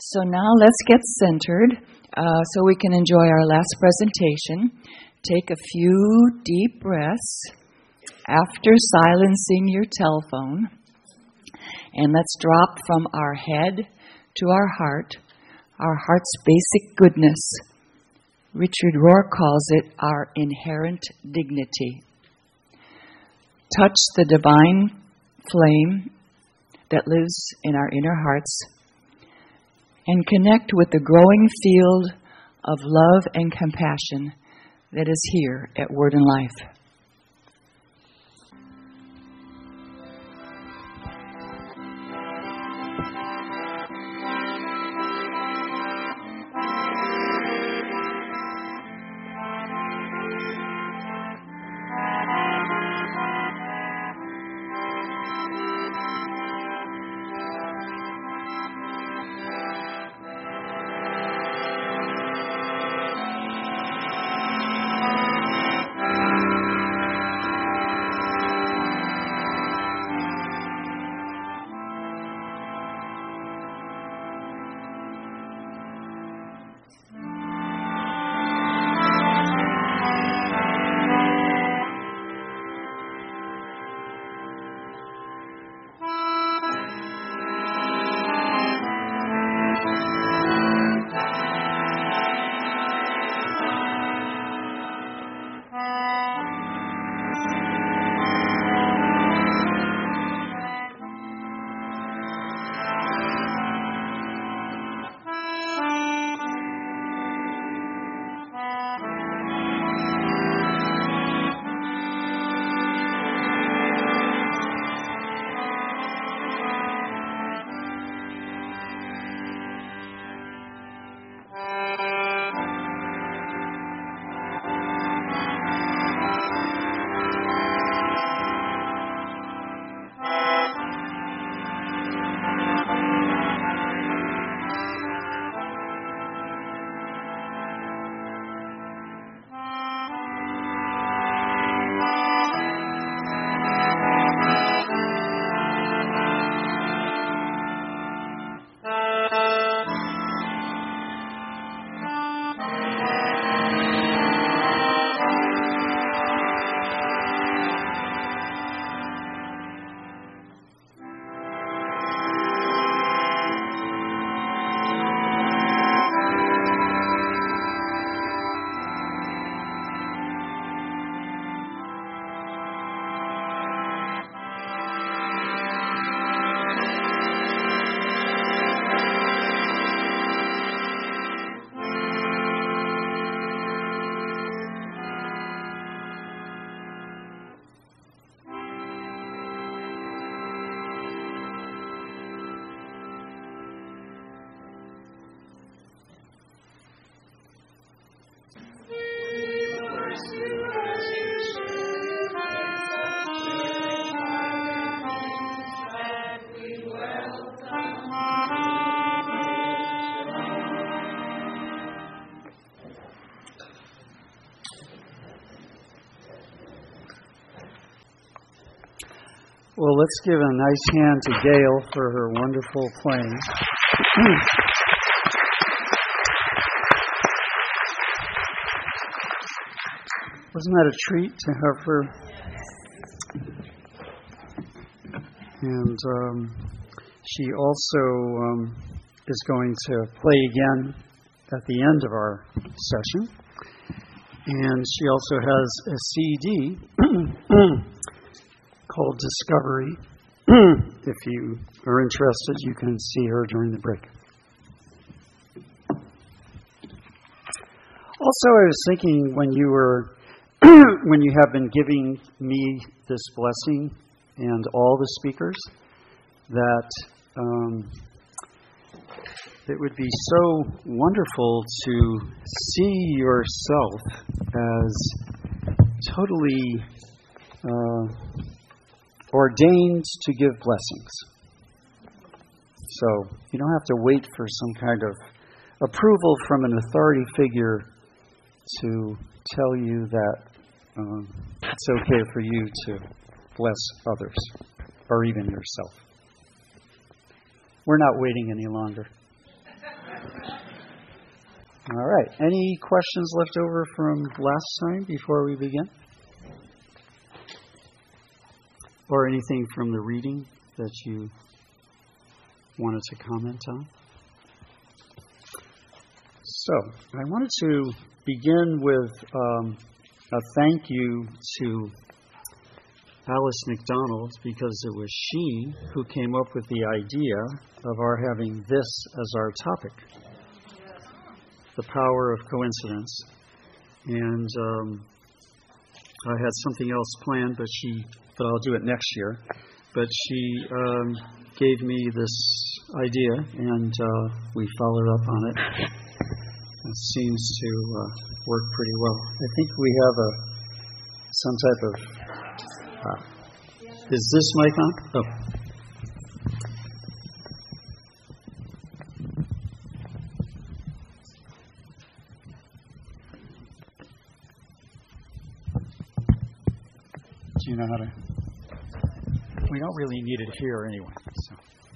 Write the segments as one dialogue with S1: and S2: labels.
S1: So now let's get centered so we can enjoy our last presentation. Take a few deep breaths after silencing your telephone. And let's drop from our head to our heart's basic goodness. Richard Rohr calls it our inherent dignity. Touch the divine flame that lives in our inner hearts and connect with the growing field of love and compassion that is here at Word and Life.
S2: Well, let's give a nice hand to Gail for her wonderful playing. Wasn't that a treat to have her? And she also is going to play again at the end of our session. And she also has a CD called Discovery. If you are interested, you can see her during the break. Also, I was thinking when you have been giving me this blessing and all the speakers, that it would be so wonderful to see yourself as totally ordained to give blessings. So you don't have to wait for some kind of approval from an authority figure to tell you that it's okay for you to bless others or even yourself. We're not waiting any longer. All right. Any questions left over from last time before we begin? Or anything from the reading that you wanted to comment on? So, I wanted to begin with a thank you to Alice McDonald, because it was she who came up with the idea of our having this as our topic, the power of coincidence. And I had something else planned, but I'll do it next year. But she gave me this idea, and we followed up on it. It seems to work pretty well. I think we have some type of... is this mic on? Oh. Do you know how to... We don't really need it here anyway. So.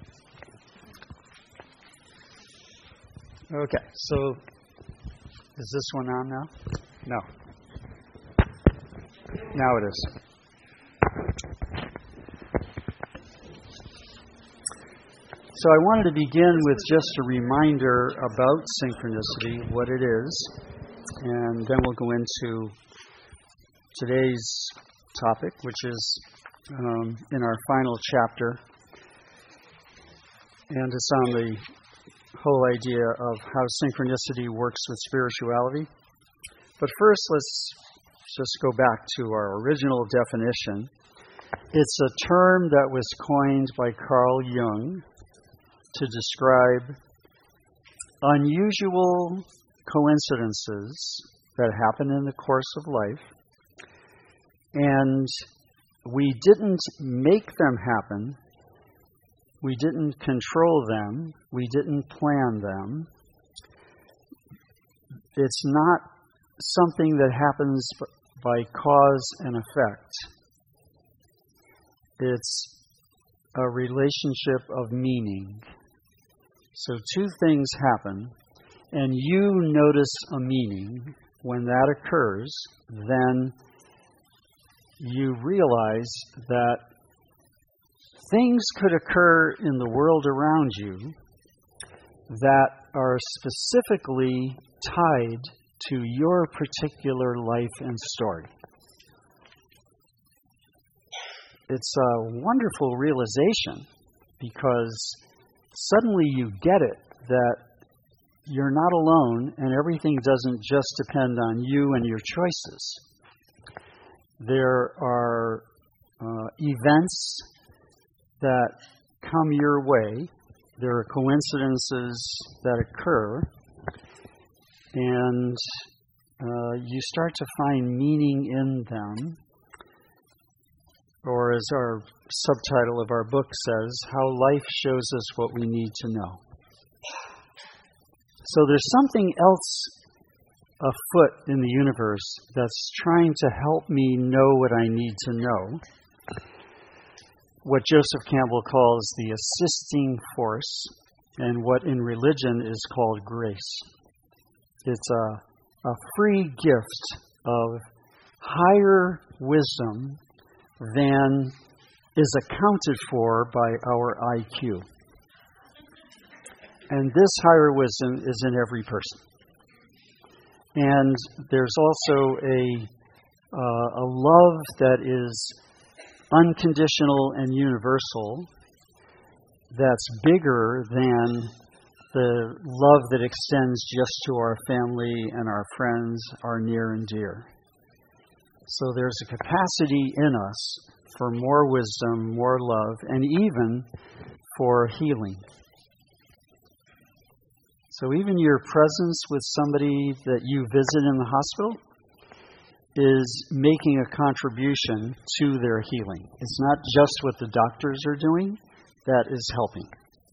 S2: Okay, so is this one on now? No. Now it is. So I wanted to begin with just a reminder about synchronicity, what it is, and then we'll go into today's topic, which is in our final chapter, and it's on the whole idea of how synchronicity works with spirituality. But first, let's just go back to our original definition. It's a term that was coined by Carl Jung to describe unusual coincidences that happen in the course of life, and we didn't make them happen, we didn't control them, we didn't plan them. It's not something that happens by cause and effect. It's a relationship of meaning. So two things happen, and you notice a meaning. When that occurs, then you realize that things could occur in the world around you that are specifically tied to your particular life and story. It's a wonderful realization, because suddenly you get it that you're not alone and everything doesn't just depend on you and your choices. There are events that come your way. There are coincidences that occur, and you start to find meaning in them. Or as our subtitle of our book says, how life shows us what we need to know. So there's something else afoot in the universe that's trying to help me know what I need to know. What Joseph Campbell calls the assisting force, and what in religion is called grace. It's a free gift of higher wisdom than is accounted for by our IQ. And this higher wisdom is in every person. And there's also a love that is unconditional and universal, that's bigger than the love that extends just to our family and our friends, our near and dear. So there's a capacity in us for more wisdom, more love, and even for healing. So even your presence with somebody that you visit in the hospital is making a contribution to their healing. It's not just what the doctors are doing that is helping.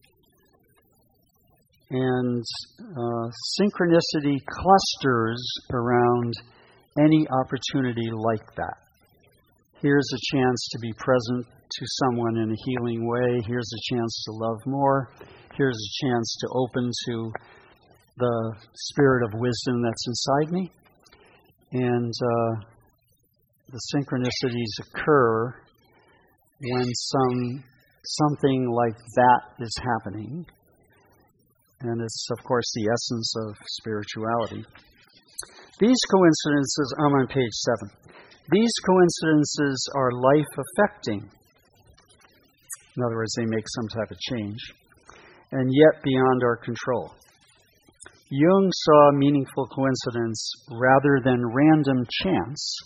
S2: And synchronicity clusters around any opportunity like that. Here's a chance to be present to someone in a healing way. Here's a chance to love more. Here's a chance to open to the spirit of wisdom that's inside me. And the synchronicities occur when something like that is happening. And it's, of course, the essence of spirituality. These coincidences, I'm on page 7. These coincidences are life-affecting. In other words, they make some type of change, and yet beyond our control. Jung saw meaningful coincidence rather than random chance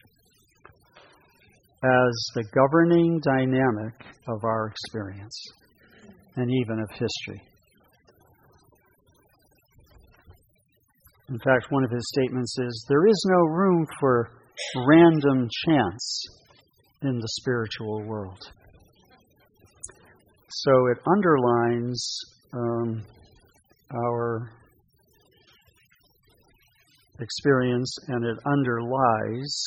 S2: as the governing dynamic of our experience, and even of history. In fact, one of his statements is, there is no room for random chance in the spiritual world. So it underlines our experience, and it underlies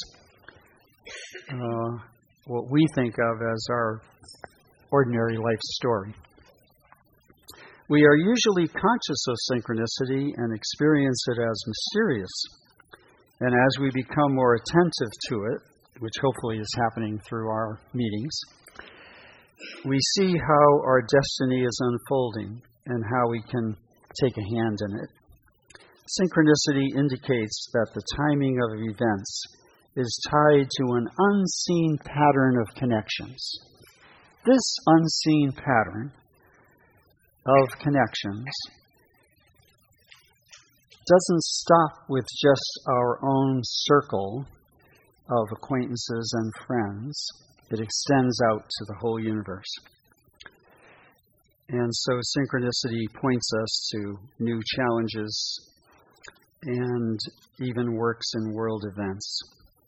S2: what we think of as our ordinary life story. We are usually conscious of synchronicity and experience it as mysterious. And as we become more attentive to it, which hopefully is happening through our meetings, we see how our destiny is unfolding and how we can take a hand in it. Synchronicity indicates that the timing of events is tied to an unseen pattern of connections. This unseen pattern of connections doesn't stop with just our own circle of acquaintances and friends. It extends out to the whole universe. And so synchronicity points us to new challenges and even works in world events.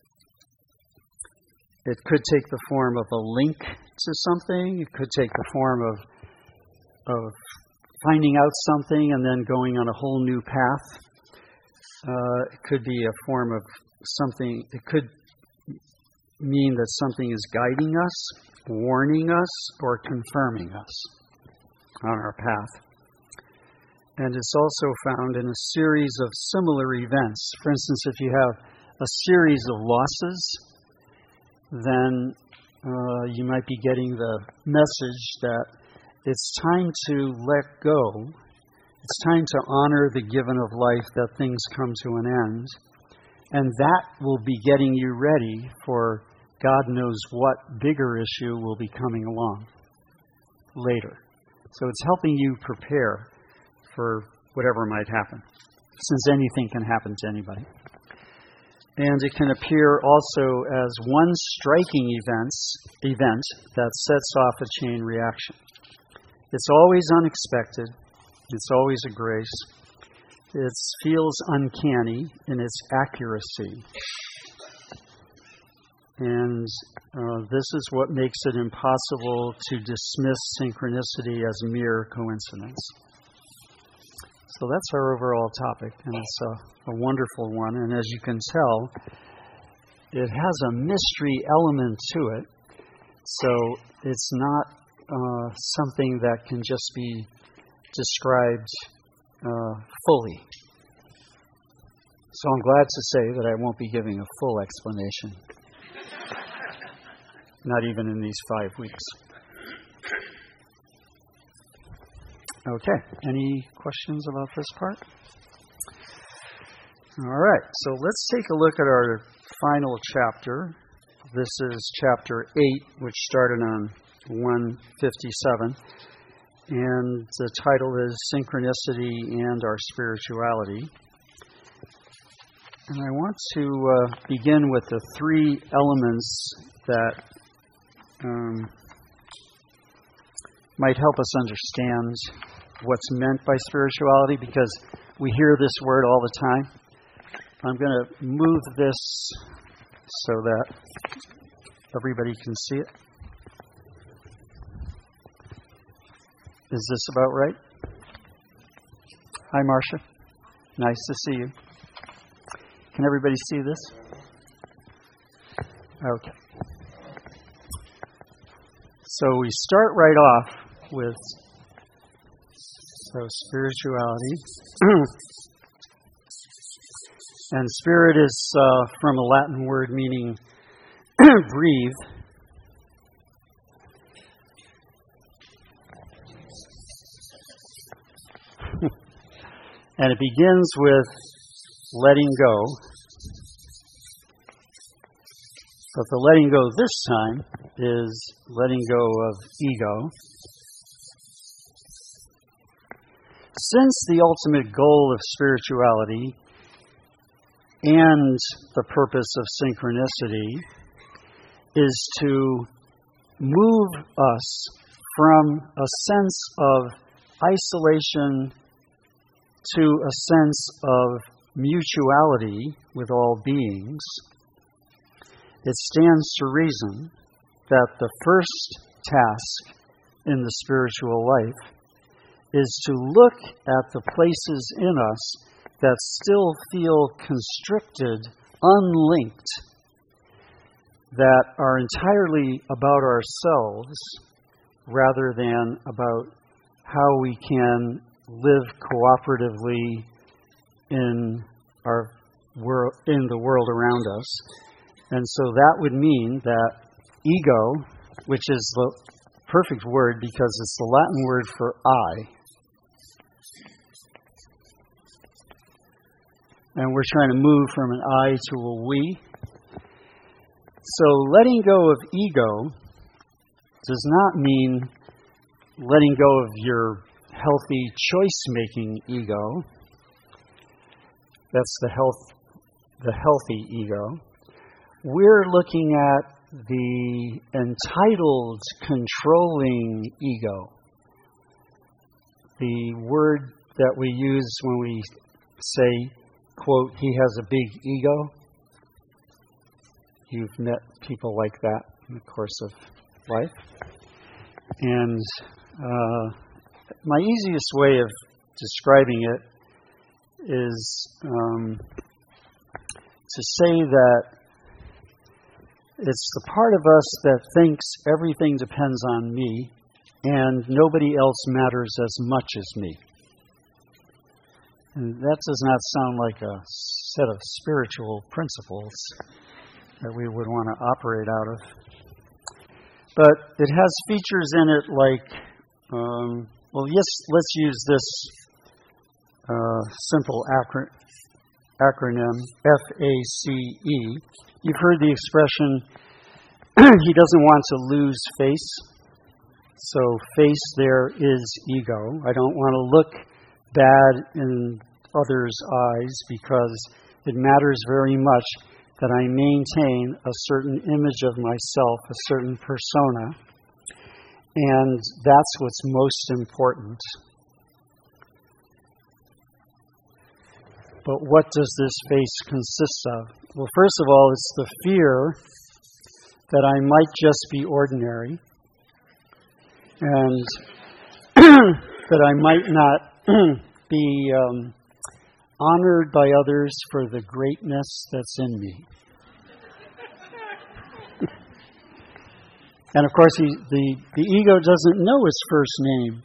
S2: It could take the form of a link to something. It could take the form of finding out something and then going on a whole new path. It could be a form of something. It could mean that something is guiding us, warning us, or confirming us on our path. And it's also found in a series of similar events. For instance, if you have a series of losses, then you might be getting the message that it's time to let go. It's time to honor the given of life, that things come to an end. And that will be getting you ready for God knows what bigger issue will be coming along later. So it's helping you prepare for whatever might happen, since anything can happen to anybody. And it can appear also as one striking event that sets off a chain reaction. It's always unexpected. It's always a grace. It feels uncanny in its accuracy. And this is what makes it impossible to dismiss synchronicity as mere coincidence. So that's our overall topic, and it's a wonderful one. And as you can tell, it has a mystery element to it. So it's not something that can just be described fully. So I'm glad to say that I won't be giving a full explanation. Not even in these 5 weeks. Okay, any questions about this part? All right, so let's take a look at our final chapter. This is chapter 8, which started on 157. And the title is Synchronicity and Our Spirituality. And I want to begin with the 3 elements that might help us understand what's meant by spirituality, because we hear this word all the time. I'm going to move this so that everybody can see it. Is this about right? Hi, Marcia. Nice to see you. Can everybody see this? Okay. So we start right off with So spirituality. And spirit is from a Latin word meaning breathe. And it begins with letting go. But the letting go this time is letting go of ego. Since the ultimate goal of spirituality and the purpose of synchronicity is to move us from a sense of isolation to a sense of mutuality with all beings, it stands to reason that the first task in the spiritual life is to look at the places in us that still feel constricted, unlinked, that are entirely about ourselves rather than about how we can live cooperatively in the world around us. And so that would mean that ego, which is the perfect word because it's the Latin word for I, and we're trying to move from an I to a we. So letting go of ego does not mean letting go of your healthy choice-making ego. That's the healthy ego. We're looking at the entitled, controlling ego. The word that we use when we say, quote, he has a big ego. You've met people like that in the course of life. And my easiest way of describing it is to say that it's the part of us that thinks everything depends on me and nobody else matters as much as me. And that does not sound like a set of spiritual principles that we would want to operate out of. But it has features in it like, let's use this simple acronym, FACE. You've heard the expression, he doesn't want to lose face. So face there is ego. I don't want to look bad in others' eyes because it matters very much that I maintain a certain image of myself, a certain persona, and that's what's most important. But what does this face consist of? Well, first of all, it's the fear that I might just be ordinary and that I might not be honored by others for the greatness that's in me. And of course, the ego doesn't know his first name.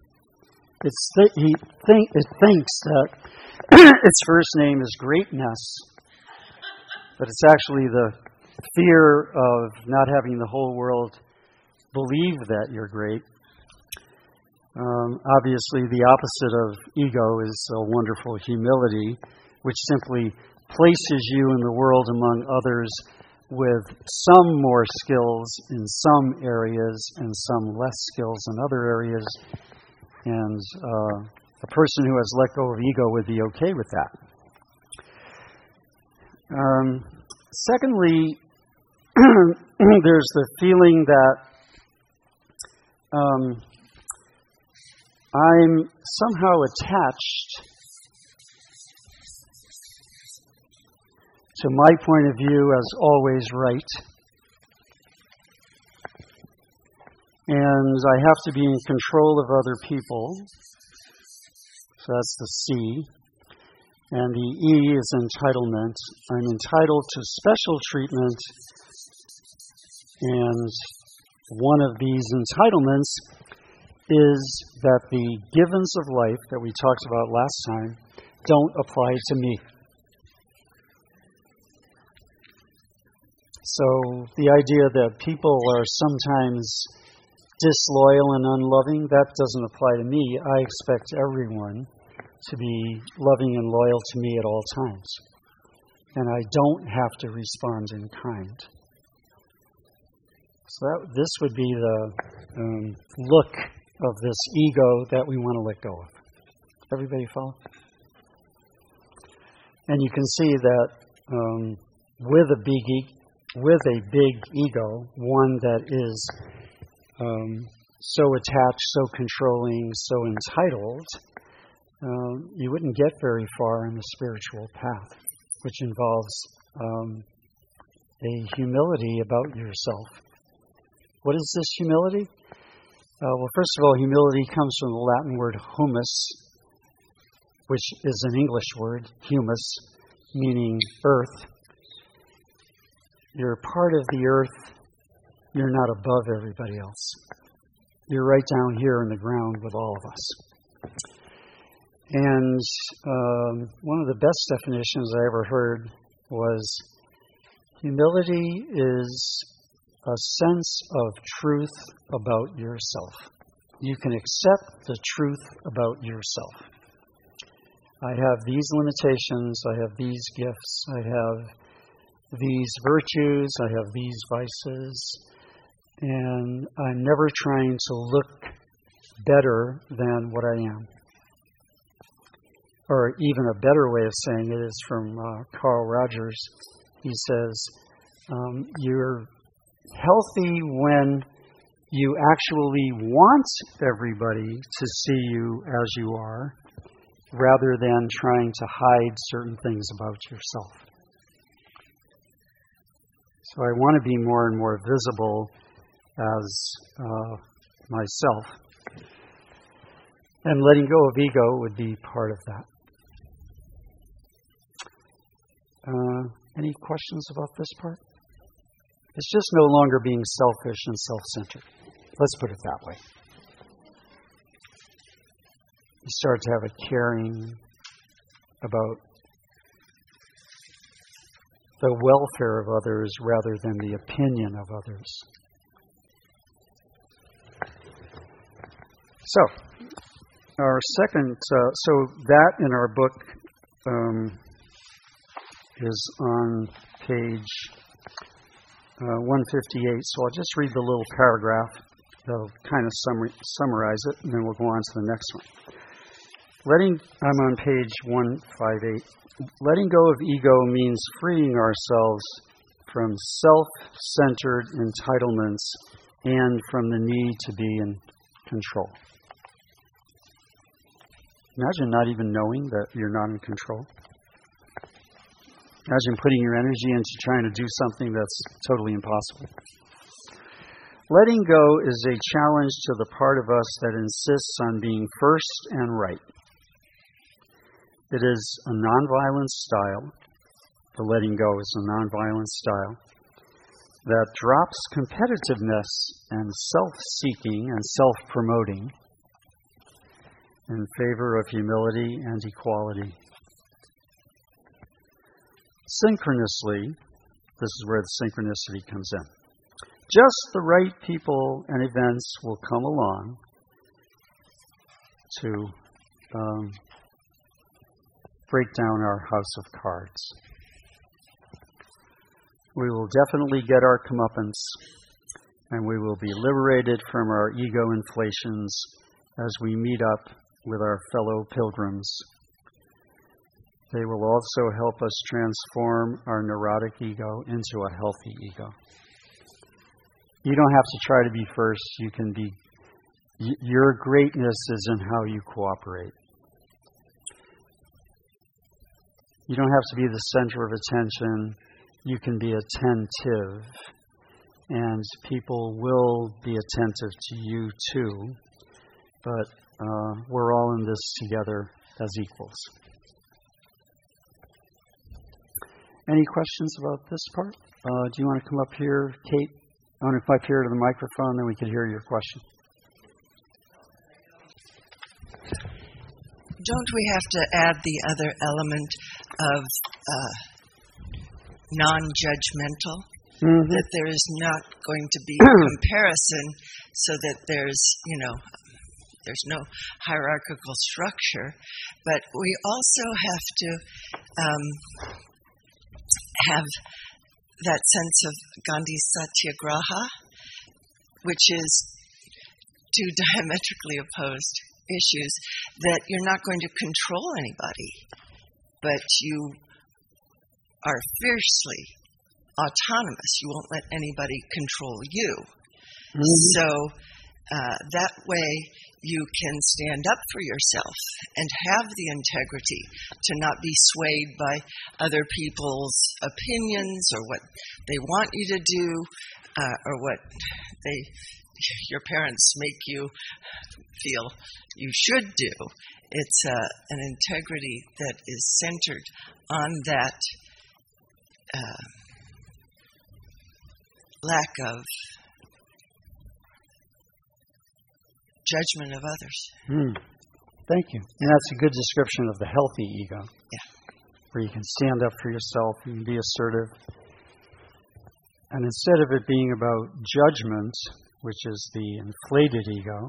S2: It thinks that its first name is greatness, but it's actually the fear of not having the whole world believe that you're great. Obviously, the opposite of ego is a wonderful humility, which simply places you in the world among others with some more skills in some areas and some less skills in other areas. And a person who has let go of ego would be okay with that. Secondly, there's the feeling that I'm somehow attached to my point of view as always right. And I have to be in control of other people. So that's the C. And the E is entitlement. I'm entitled to special treatment. And one of these entitlements is that the givens of life that we talked about last time don't apply to me. So the idea that people are sometimes disloyal and unloving, that doesn't apply to me. I expect everyone to be loving and loyal to me at all times. And I don't have to respond in kind. So this would be the look of this ego that we want to let go of. Everybody follow? And you can see that with a big ego, one that is so attached, so controlling, so entitled, you wouldn't get very far in the spiritual path, which involves a humility about yourself. What is this humility? Well, first of all, humility comes from the Latin word humus, which is an English word, humus, meaning earth. You're part of the earth. You're not above everybody else. You're right down here in the ground with all of us. And one of the best definitions I ever heard was humility is a sense of truth about yourself. You can accept the truth about yourself. I have these limitations. I have these gifts. I have these virtues. I have these vices. And I'm never trying to look better than what I am. Or even a better way of saying it is from Carl Rogers. He says, you're healthy when you actually want everybody to see you as you are, rather than trying to hide certain things about yourself. So I want to be more and more visible as myself. And letting go of ego would be part of that. Any questions about this part? It's just no longer being selfish and self-centered. Let's put it that way. You start to have a caring about the welfare of others rather than the opinion of others. So, our second, so that in our book is on page 158. So I'll just read the little paragraph that'll kind of summarize it, and then we'll go on to the next one. I'm on page 158. Letting go of ego means freeing ourselves from self-centered entitlements and from the need to be in control. Imagine not even knowing that you're not in control. Imagine putting your energy into trying to do something that's totally impossible. Letting go is a challenge to the part of us that insists on being first and right. It is a nonviolent style. The letting go is a nonviolent style that drops competitiveness and self-seeking and self-promoting in favor of humility and equality. Synchronously, this is where the synchronicity comes in. Just the right people and events will come along to break down our house of cards. We will definitely get our comeuppance, and we will be liberated from our ego inflations as we meet up with our fellow pilgrims. They will also help us transform our neurotic ego into a healthy ego. You don't have to try to be first. You can be. Your greatness is in how you cooperate. You don't have to be the center of attention. You can be attentive, and people will be attentive to you too. But we're all in this together as equals. Any questions about this part? Do you want to come up here, Kate? I want to come up here to the microphone, then we can hear your question.
S3: don't we have to add the other element of non-judgmental?
S2: Mm-hmm.
S3: That there is not going to be a comparison, so that there's no hierarchical structure. But we also have to have that sense of Gandhi's satyagraha, which is two diametrically opposed issues, that you're not going to control anybody, but you are fiercely autonomous. You won't let anybody control you. Mm-hmm. So that way you can stand up for yourself and have the integrity to not be swayed by other people's opinions or what they want you to do or what your parents make you feel you should do. It's an integrity that is centered on that lack of judgment of others.
S2: Thank you. And that's a good description of the healthy ego.
S3: Yeah.
S2: Where you can stand up for yourself and be assertive. And instead of it being about judgment, which is the inflated ego,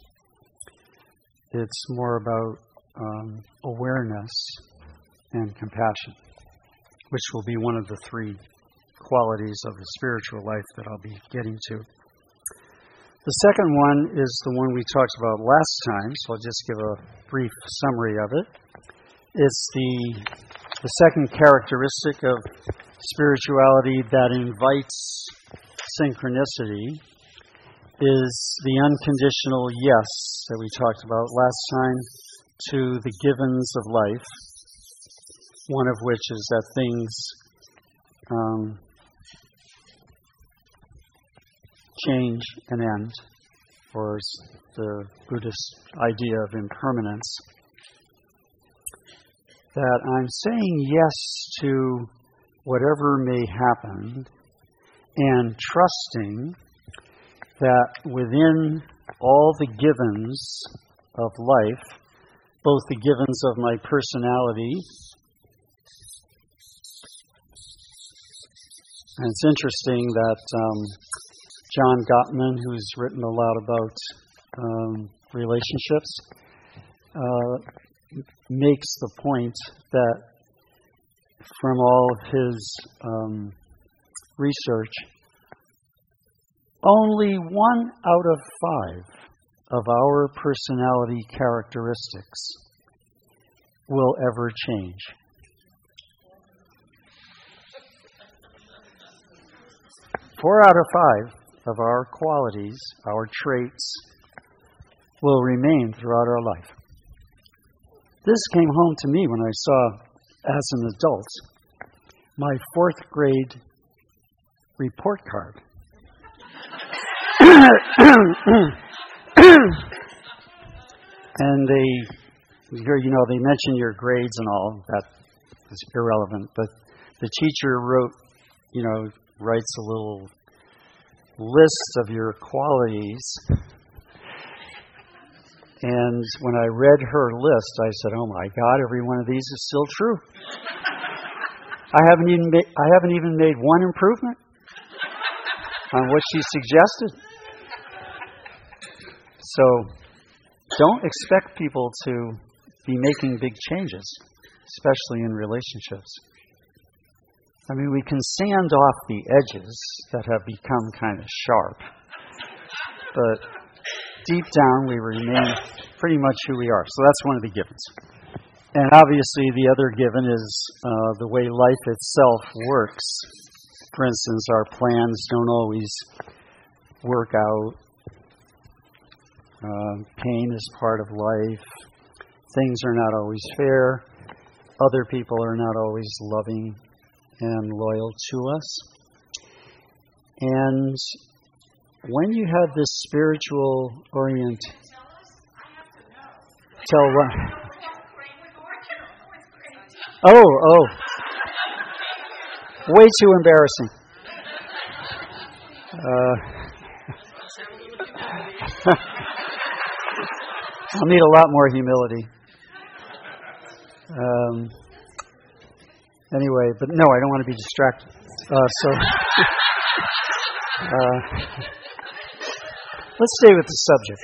S2: it's more about awareness and compassion, which will be one of the three qualities of the spiritual life that I'll be getting to. The second one is the one we talked about last time, so I'll just give a brief summary of it. It's the second characteristic of spirituality that invites synchronicity is the unconditional yes that we talked about last time to the givens of life, one of which is that things change and end, or the Buddhist idea of impermanence. That I'm saying yes to whatever may happen and trusting that within all the givens of life, both the givens of my personality, and it's interesting that John Gottman, who's written a lot about relationships, makes the point that from all of his research, only 1 out of 5 of our personality characteristics will ever change. Four out of 5 of our qualities, our traits, will remain throughout our life. This came home to me when I saw, as an adult, my 4th grade report card. And they mention your grades and all. That is irrelevant. But the teacher writes a little list of your qualities. And when I read her list, I said, "Oh my God, every one of these is still true. I haven't even made one improvement on what she suggested." So, don't expect people to be making big changes, especially in relationships. I mean, we can sand off the edges that have become kind of sharp, but deep down we remain pretty much who we are. So that's one of the givens. And obviously the other given is the way life itself works. For instance, our plans don't always work out. Pain is part of life. Things are not always fair. Other people are not always loving and loyal to us. And when you have this spiritual tell what? Oh. Way too embarrassing. I'll need a lot more humility. Anyway, but no, I don't want to be distracted. Let's stay with the subject.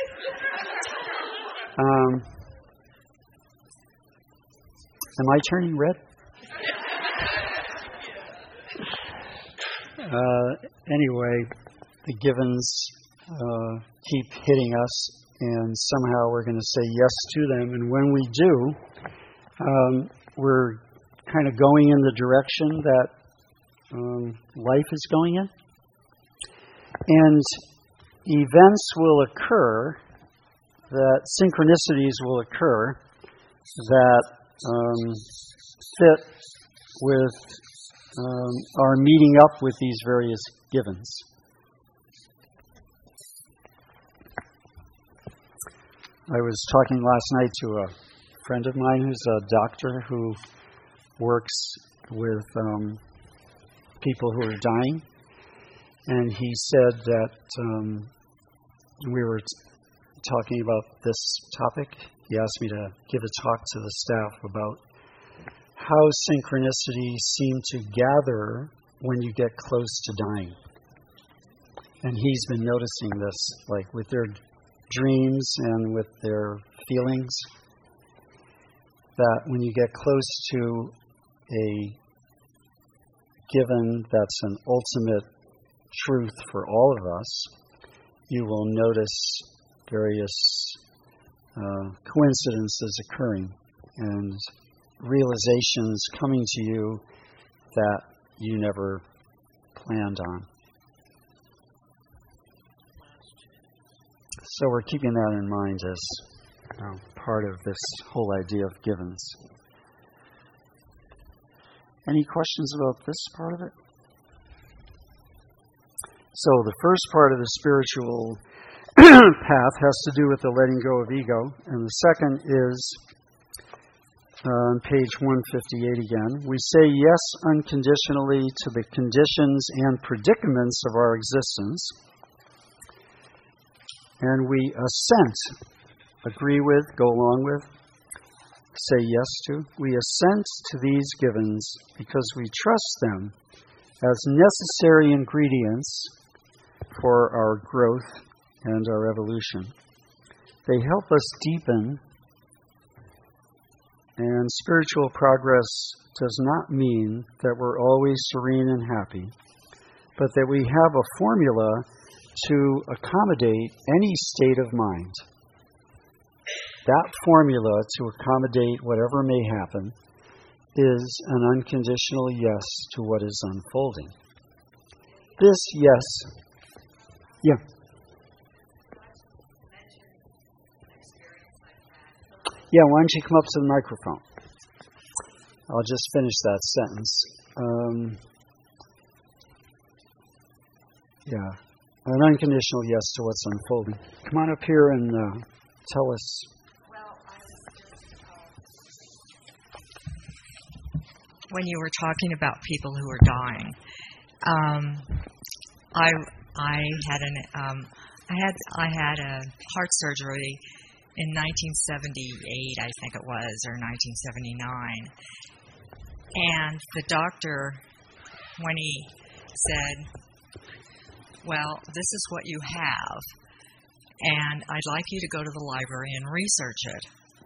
S2: Am I turning red? Anyway, the givens keep hitting us, and somehow we're going to say yes to them. And when we do, we're kind of going in the direction that life is going in. And events will occur, that synchronicities will occur that fit with our meeting up with these various givens. I was talking last night to a friend of mine who's a doctor who works with people who are dying, and he said that we were talking about this topic. He asked me to give a talk to the staff about how synchronicities seem to gather when you get close to dying. And he's been noticing this, like with their dreams and with their feelings, that when you get close to a given that's an ultimate truth for all of us, you will notice various coincidences occurring and realizations coming to you that you never planned on. So we're keeping that in mind as part of this whole idea of givens. Any questions about this part of it? So the first part of the spiritual path has to do with the letting go of ego, and the second is on page 158 again. We say yes unconditionally to the conditions and predicaments of our existence, and we assent, agree with, go along with, say yes to. We assent to these givens because we trust them as necessary ingredients for our growth and our evolution. They help us deepen, and spiritual progress does not mean that we're always serene and happy, but that we have a formula to accommodate any state of mind. That formula to accommodate whatever may happen is an unconditional yes to what is unfolding. This yes. Yeah. Yeah, why don't you come up to the microphone? I'll just finish that sentence. An unconditional yes to what's unfolding. Come on up here and tell us.
S4: Well, I was just, when you were talking about people who are dying, I had a heart surgery in 1978, I think it was, or 1979. And the doctor, when he said, well, this is what you have, and I'd like you to go to the library and research it.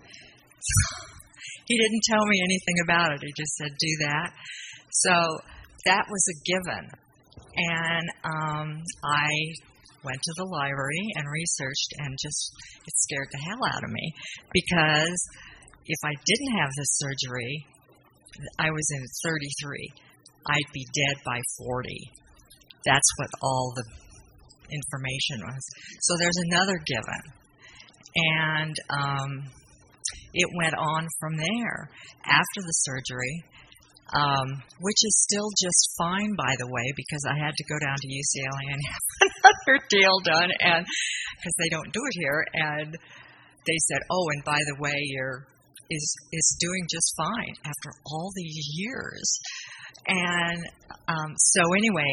S4: He didn't tell me anything about it. He just said, do that. So that was a given. And I went to the library and researched, and it scared the hell out of me, because if I didn't have this surgery, I was in 33. I'd be dead by 40. That's what all the information was. So there's another given. And it went on from there after the surgery, which is still just fine, by the way, because I had to go down to UCLA and have another deal done, and because they don't do it here. And they said, oh, and by the way, is doing just fine after all these years. And so anyway,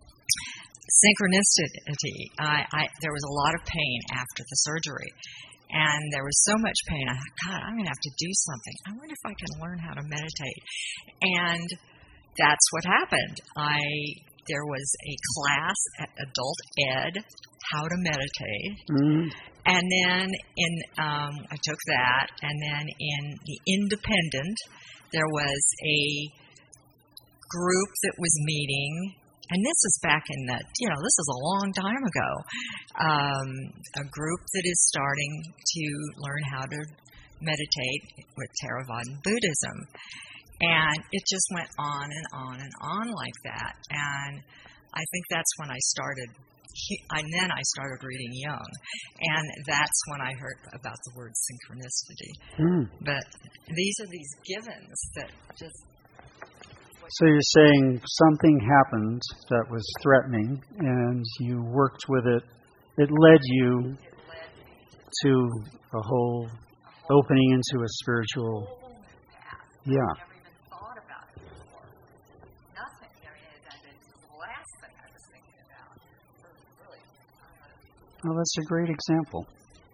S4: synchronicity. There was a lot of pain after the surgery, And there was so much pain. I thought, God, I'm going to have to do something. I wonder if I can learn how to meditate. And that's what happened. There was a class at Adult Ed, how to meditate.
S2: Mm-hmm.
S4: And then I took that. And then in the Independent, there was a group that was meeting. And this is back in this is a long time ago. A group that is starting to learn how to meditate with Theravada Buddhism. And it just went on and on and on like that. And I think that's when I started. Then I started reading Jung. And that's when I heard about the word synchronicity. But these are these givens that just...
S2: So you're saying something happened that was threatening, and you worked with it. It led you to a whole opening into a spiritual... Yeah.
S4: I never even thought about it before. Nothing. That's the last thing I was thinking about. Really.
S2: Well, that's a great example.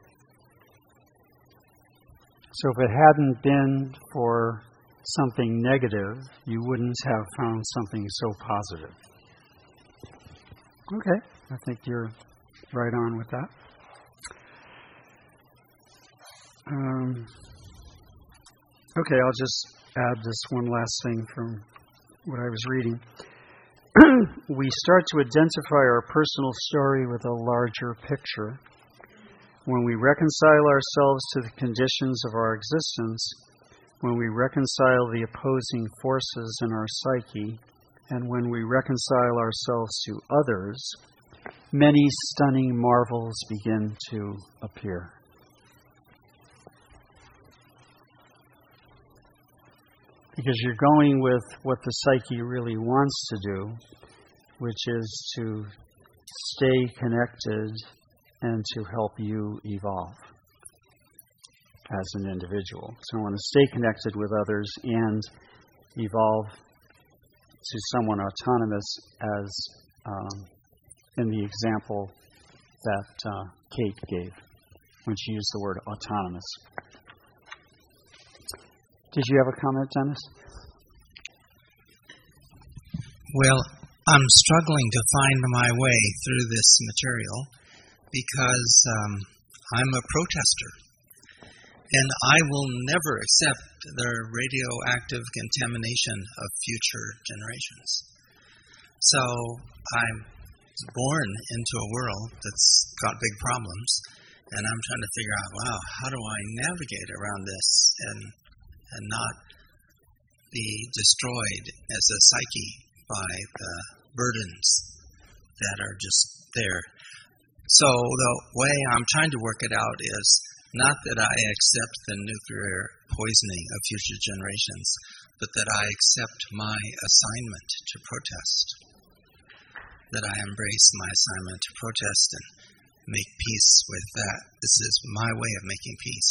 S2: So if it hadn't been for something negative, you wouldn't have found something so positive. Okay, I think you're right on with that. Okay, I'll just add this one last thing from what I was reading. We start to identify our personal story with a larger picture. When we reconcile ourselves to the conditions of our existence, when we reconcile the opposing forces in our psyche, and when we reconcile ourselves to others, many stunning marvels begin to appear. Because you're going with what the psyche really wants to do, which is to stay connected and to help you evolve as an individual. So I want to stay connected with others and evolve to someone autonomous, as in the example that Kate gave when she used the word autonomous. Did you have a comment, Dennis?
S5: Well, I'm struggling to find my way through this material because I'm a protester. And I will never accept the radioactive contamination of future generations. So I'm born into a world that's got big problems, and I'm trying to figure out, wow, how do I navigate around this and not be destroyed as a psyche by the burdens that are just there. So the way I'm trying to work it out is not that I accept the nuclear poisoning of future generations, but that I accept my assignment to protest. That I embrace my assignment to protest and make peace with that. This is my way of making peace.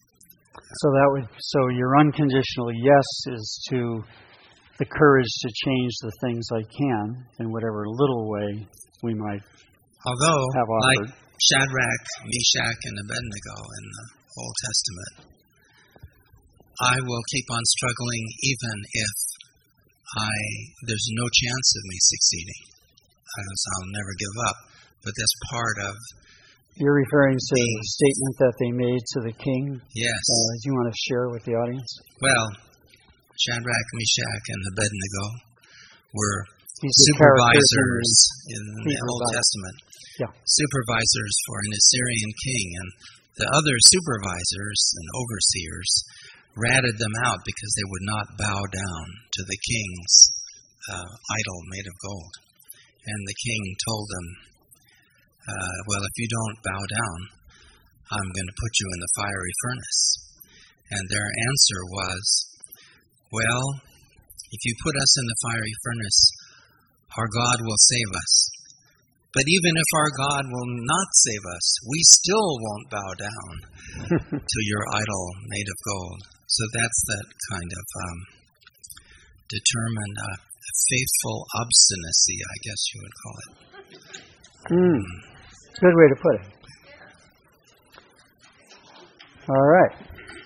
S2: So your unconditional yes is to the courage to change the things I can in whatever little way we might have offered.
S5: Like Shadrach, Meshach, and Abednego in the Old Testament, I will keep on struggling even if there's no chance of me succeeding. I'll never give up. But that's part of...
S2: You're referring to the statement that they made to the king?
S5: Yes.
S2: Do you want to share with the audience?
S5: Well, Shadrach, Meshach, and Abednego were
S2: These
S5: supervisors in the Old Testament.
S2: Yeah.
S5: Supervisors for an Assyrian king. And the other supervisors and overseers ratted them out because they would not bow down to the king's idol made of gold. And the king told them, well, if you don't bow down, I'm going to put you in the fiery furnace. And their answer was, well, if you put us in the fiery furnace, our God will save us. But even if our God will not save us, we still won't bow down to your idol made of gold. So that's that kind of determined, faithful obstinacy, I guess you would call it.
S2: Good way to put it. All right.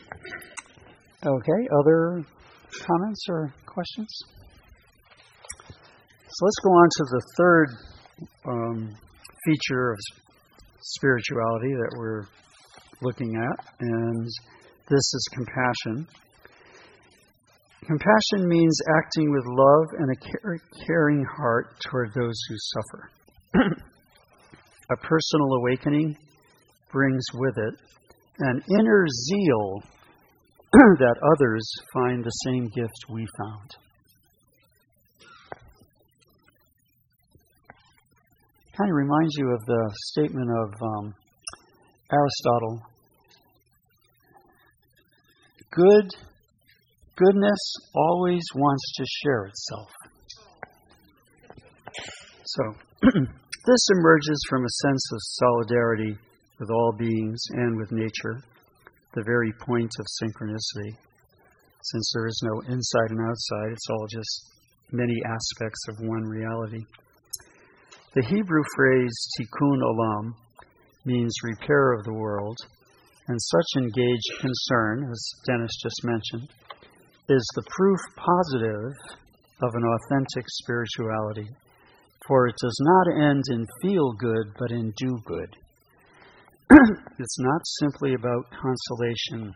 S2: Okay, other comments or questions? So let's go on to the third feature of spirituality that we're looking at, and this is compassion. Compassion means acting with love and a caring heart toward those who suffer. A personal awakening brings with it an inner zeal that others find the same gift we found. Kind of reminds you of the statement of Aristotle. Goodness always wants to share itself. So, this emerges from a sense of solidarity with all beings and with nature, the very point of synchronicity. Since there is no inside and outside, it's all just many aspects of one reality. The Hebrew phrase tikkun olam means repair of the world, and such engaged concern, as Dennis just mentioned, is the proof positive of an authentic spirituality, for it does not end in feel good, but in do good. It's not simply about consolation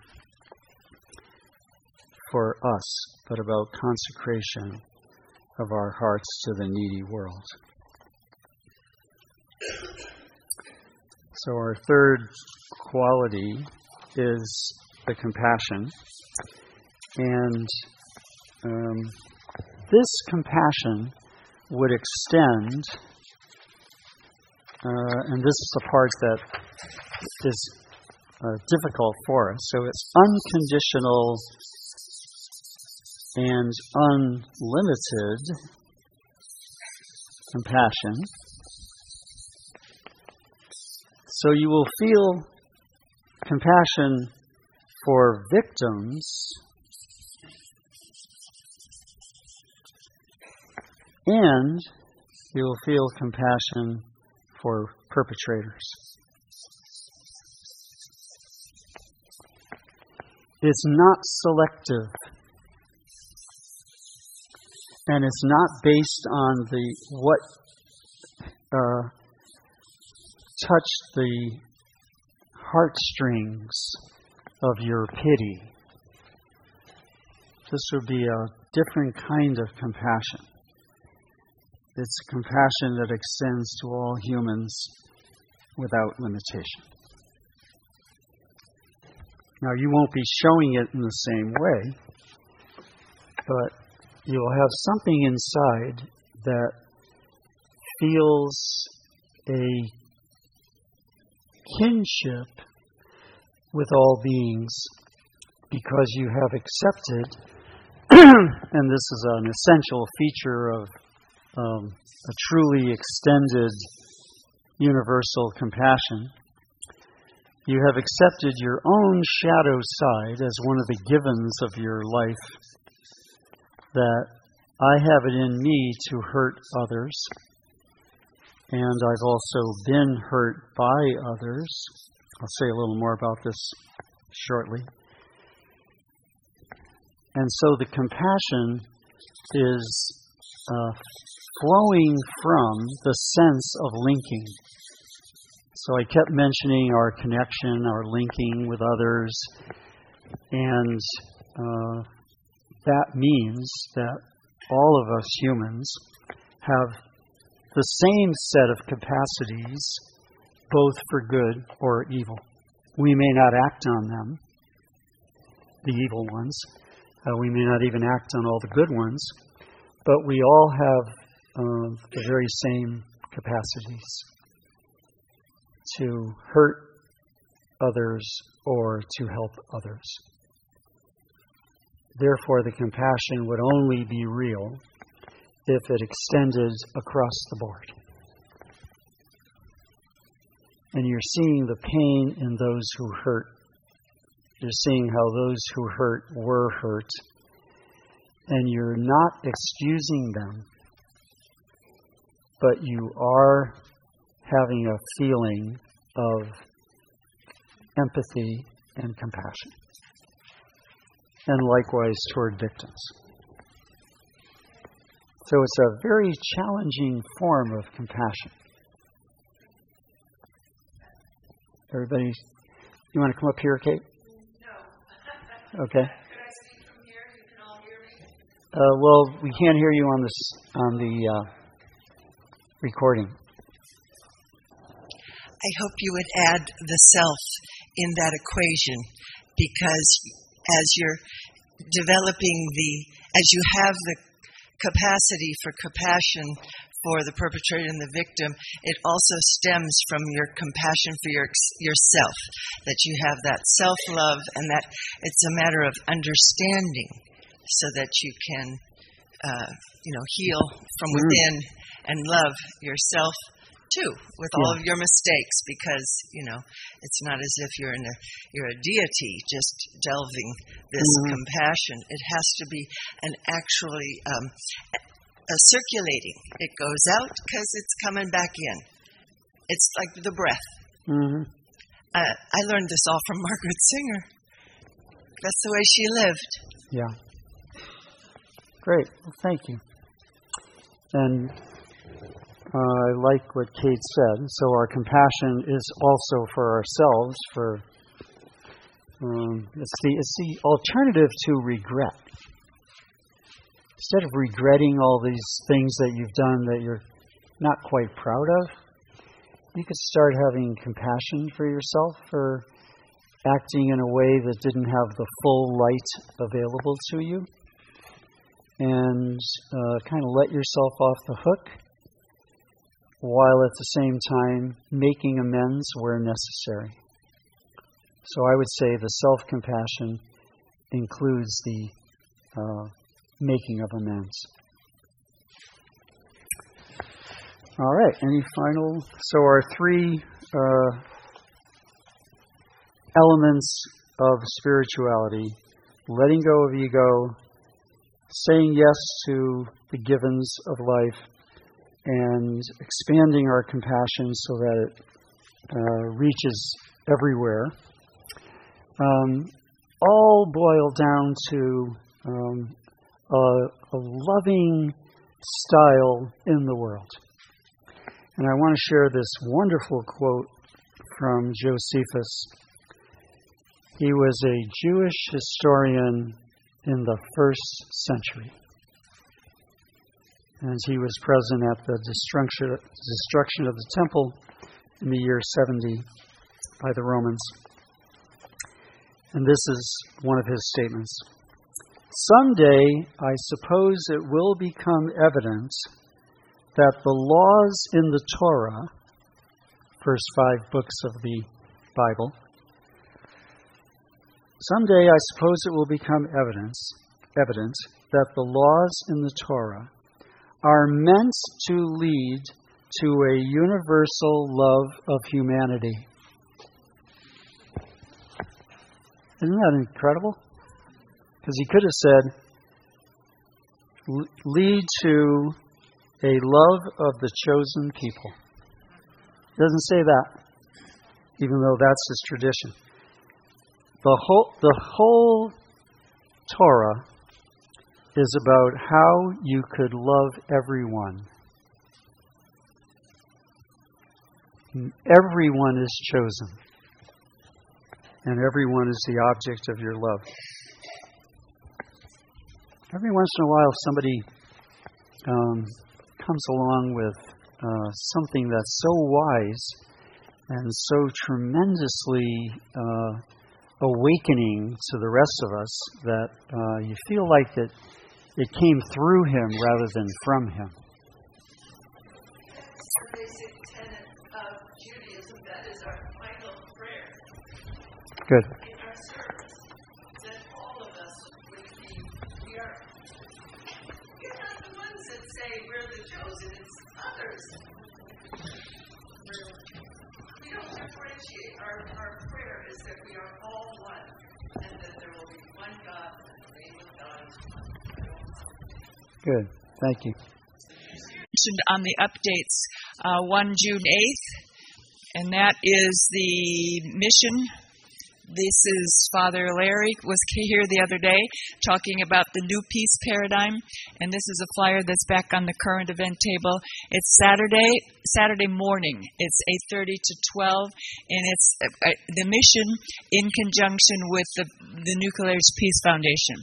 S2: for us, but about consecration of our hearts to the needy world. So our third quality is the compassion. And this compassion would extend, and this is the part that is difficult for us. So it's unconditional and unlimited compassion. So you will feel compassion for victims and you will feel compassion for perpetrators. It's not selective, and it's not based on what touched the heartstrings of your pity. This would be a different kind of compassion. It's compassion that extends to all humans without limitation. Now, you won't be showing it in the same way, but you'll have something inside that feels a kinship with all beings because you have accepted, and this is an essential feature of a truly extended universal compassion. You have accepted your own shadow side as one of the givens of your life, that I have it in me to hurt others, and I've also been hurt by others. I'll say a little more about this shortly. And so the compassion is flowing from the sense of linking. So I kept mentioning our connection, our linking with others, and that means that all of us humans have the same set of capacities, both for good or evil. We may not act on them, the evil ones. We may not even act on all the good ones, but we all have the very same capacities to hurt others or to help others. Therefore, the compassion would only be real if it extended across the board. And you're seeing the pain in those who hurt. You're seeing how those who hurt were hurt. And you're not excusing them, but you are having a feeling of empathy and compassion. And likewise toward victims. So it's a very challenging form of compassion. Everybody, you want to come up here, Kate? No. Okay. Could I speak from here? You can all hear me? Well, we can't hear you on the recording.
S3: I hope you would add the self in that equation, because as you're developing as you have the capacity for compassion for the perpetrator and the victim, it also stems from your compassion for yourself, that you have that self-love, and that it's a matter of understanding so that you can heal from within and love yourself too, with all of your mistakes, because it's not as if you're a deity just delving this compassion. It has to be an actually circulating. It goes out because it's coming back in. It's like the breath. I learned this all from Margaret Singer. That's the way she lived.
S2: Yeah. Great. Well, thank you. And I like what Kate said. So our compassion is also for ourselves. It's the alternative to regret. Instead of regretting all these things that you've done that you're not quite proud of, you could start having compassion for yourself for acting in a way that didn't have the full light available to you, and kind of let yourself off the hook, while at the same time making amends where necessary. So I would say the self-compassion includes the making of amends. All right, any final? So our three elements of spirituality: letting go of ego, saying yes to the givens of life, and expanding our compassion so that it reaches everywhere, all boil down to a loving style in the world. And I want to share this wonderful quote from Josephus. He was a Jewish historian in the 1st century. And he was present at the destruction of the temple in the year 70 by the Romans. And this is one of his statements. Someday, I suppose it will become evident that the laws in the Torah, first 5 books of the Bible, someday I suppose it will become evident that the laws in the Torah are meant to lead to a universal love of humanity. Isn't that incredible? Because he could have said, lead to a love of the chosen people. It doesn't say that, even though that's his tradition. The whole Torah is about how you could love everyone. Everyone is chosen, and everyone is the object of your love. Every once in a while, somebody comes along with something that's so wise and so tremendously awakening to the rest of us that you feel like that it came through him rather than from him.
S6: It's the basic tenet of Judaism. That is our final prayer.
S2: Good.
S6: In our service, that all of us would be, we're not the ones that say we're the chosen, it's others. We don't differentiate. Our prayer is that we are all one, and that there will be one God, and the name of God is one.
S2: Good. Thank you.
S1: On the updates, one June 8th, and that is the mission This is Father Larry was here the other day talking about the New Peace Paradigm, and this is a flyer that's back on the current event table. It's Saturday morning. It's 8:30 to 12, and it's the mission in conjunction with the Nuclear Peace Foundation.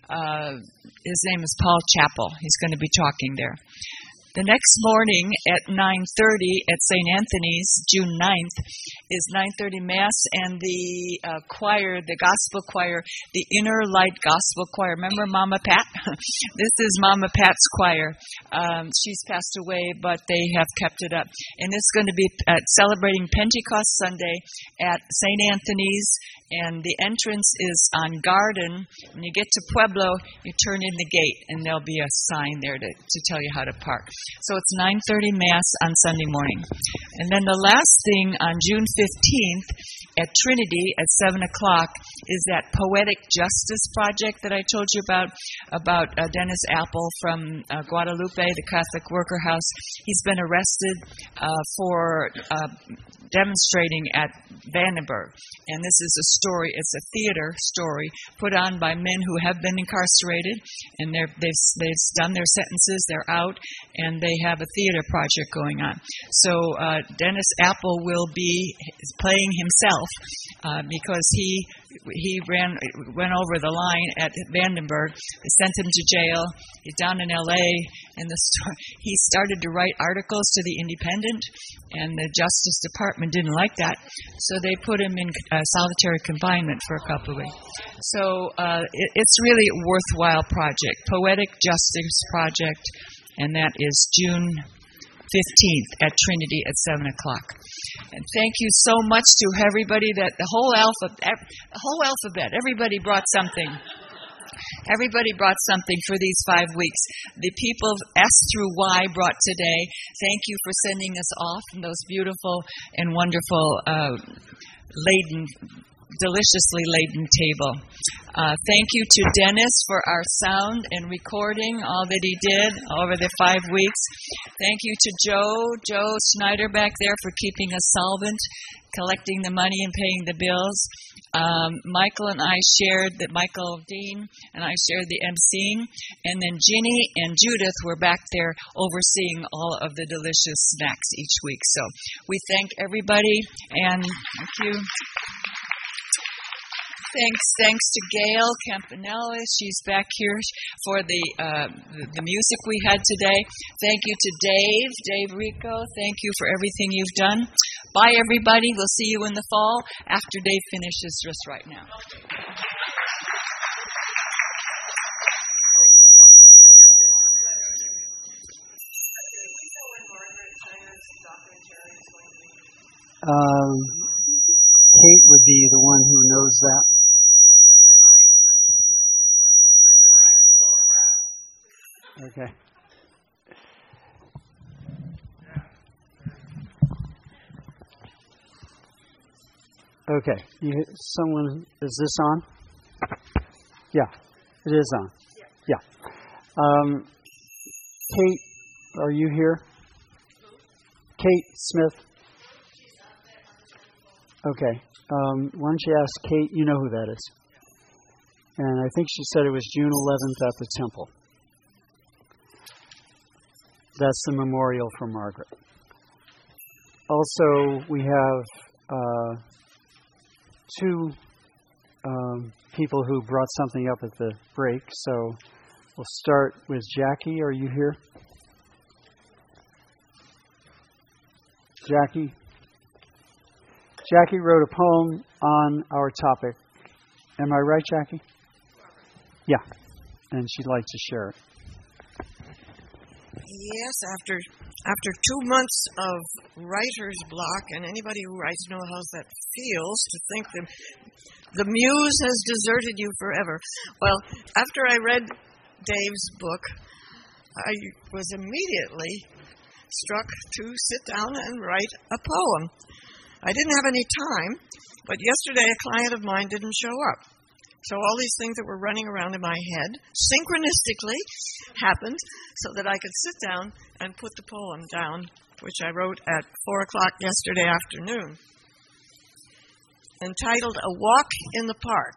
S1: His name is Paul Chappell. He's going to be talking there. The next morning at 9:30 at St. Anthony's, June 9th, is 9:30 Mass, and the choir, the gospel choir, the Inner Light Gospel Choir. Remember Mama Pat? This is Mama Pat's choir. She's passed away, but they have kept it up. And it's going to be celebrating Pentecost Sunday at St. Anthony's, and the entrance is on Garden. When you get to Pueblo, you turn in the gate, and there'll be a sign there to tell you how to park. So it's 9:30 Mass on Sunday morning. And then the last thing on June 15th at Trinity at 7 o'clock is that Poetic Justice Project that I told you about Dennis Apple from Guadalupe, the Catholic Worker House. He's been arrested for demonstrating at Vandenberg. And this is a story, it's a theater story put on by men who have been incarcerated, and they've done their sentences, they're out, and they have a theater project going on. So Dennis Apple will be playing himself because he went over the line at Vandenberg. They sent him to jail. He's down in L.A., and he started to write articles to the Independent, and the Justice Department didn't like that, so they put him in solitary confinement for a couple of weeks. So it's really a worthwhile project, Poetic Justice Project, and that is June 15th at Trinity at 7 o'clock. And thank you so much to everybody the whole alphabet, everybody brought something. Everybody brought something for these 5 weeks. The people of S through Y brought today. Thank you for sending us off in those beautiful and wonderful deliciously laden table. Thank you to Dennis for our sound and recording, all that he did over the 5 weeks. Thank you to Joe Schneider back there for keeping us solvent, collecting the money and paying the bills. Michael Dean and I shared the emceeing, and then Ginny and Judith were back there overseeing all of the delicious snacks each week. So we thank everybody, and thank you. Thanks to Gail Campanella. She's back here for the music we had today. Thank you to Dave Rico. Thank you for everything you've done. Bye, everybody. We'll see you in the fall after Dave finishes just right now.
S2: Kate would be the one who knows that. Okay. Okay. Someone, is this on? Yeah, it is on. Yeah. Kate, are you here? Kate Smith? Okay. Why don't you ask Kate? You know who that is. And I think she said it was June 11th at the temple. That's the memorial for Margaret. Also, we have two people who brought something up at the break. So we'll start with Jackie. Are you here? Jackie? Jackie wrote a poem on our topic. Am I right, Jackie? Yeah. And she'd like to share it.
S7: Yes, after 2 months of writer's block, and anybody who writes knows how that feels, to think the muse has deserted you forever. Well, after I read Dave's book, I was immediately struck to sit down and write a poem. I didn't have any time, but yesterday a client of mine didn't show up. So all these things that were running around in my head synchronistically happened so that I could sit down and put the poem down, which I wrote at 4 o'clock yesterday afternoon. entitled A Walk in the Park.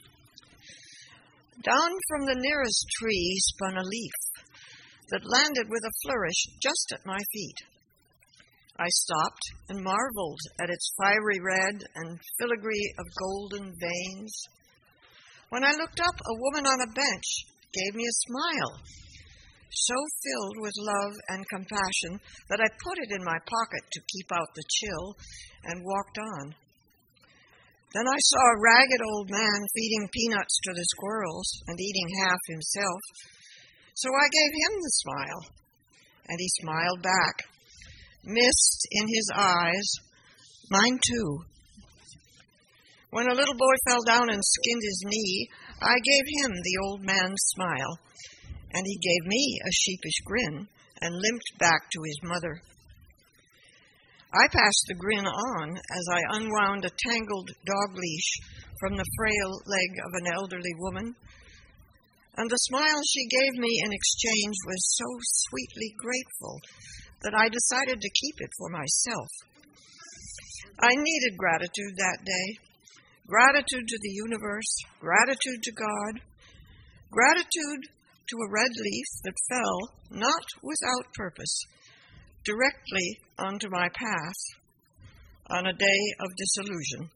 S7: Down from the nearest tree spun a leaf that landed with a flourish just at my feet. I stopped and marveled at its fiery red and filigree of golden veins. When I looked up, a woman on a bench gave me a smile, so filled with love and compassion that I put it in my pocket to keep out the chill and walked on. Then I saw a ragged old man feeding peanuts to the squirrels and eating half himself. So I gave him the smile, and he smiled back. Mist in his eyes, mine too. When a little boy fell down and skinned his knee, I gave him the old man's smile, and he gave me a sheepish grin and limped back to his mother. I passed the grin on as I unwound a tangled dog leash from the frail leg of an elderly woman, and the smile she gave me in exchange was so sweetly grateful that I decided to keep it for myself. I needed gratitude that day. Gratitude to the universe, gratitude to God, gratitude to a red leaf that fell, not without purpose, directly onto my path on a day of disillusion.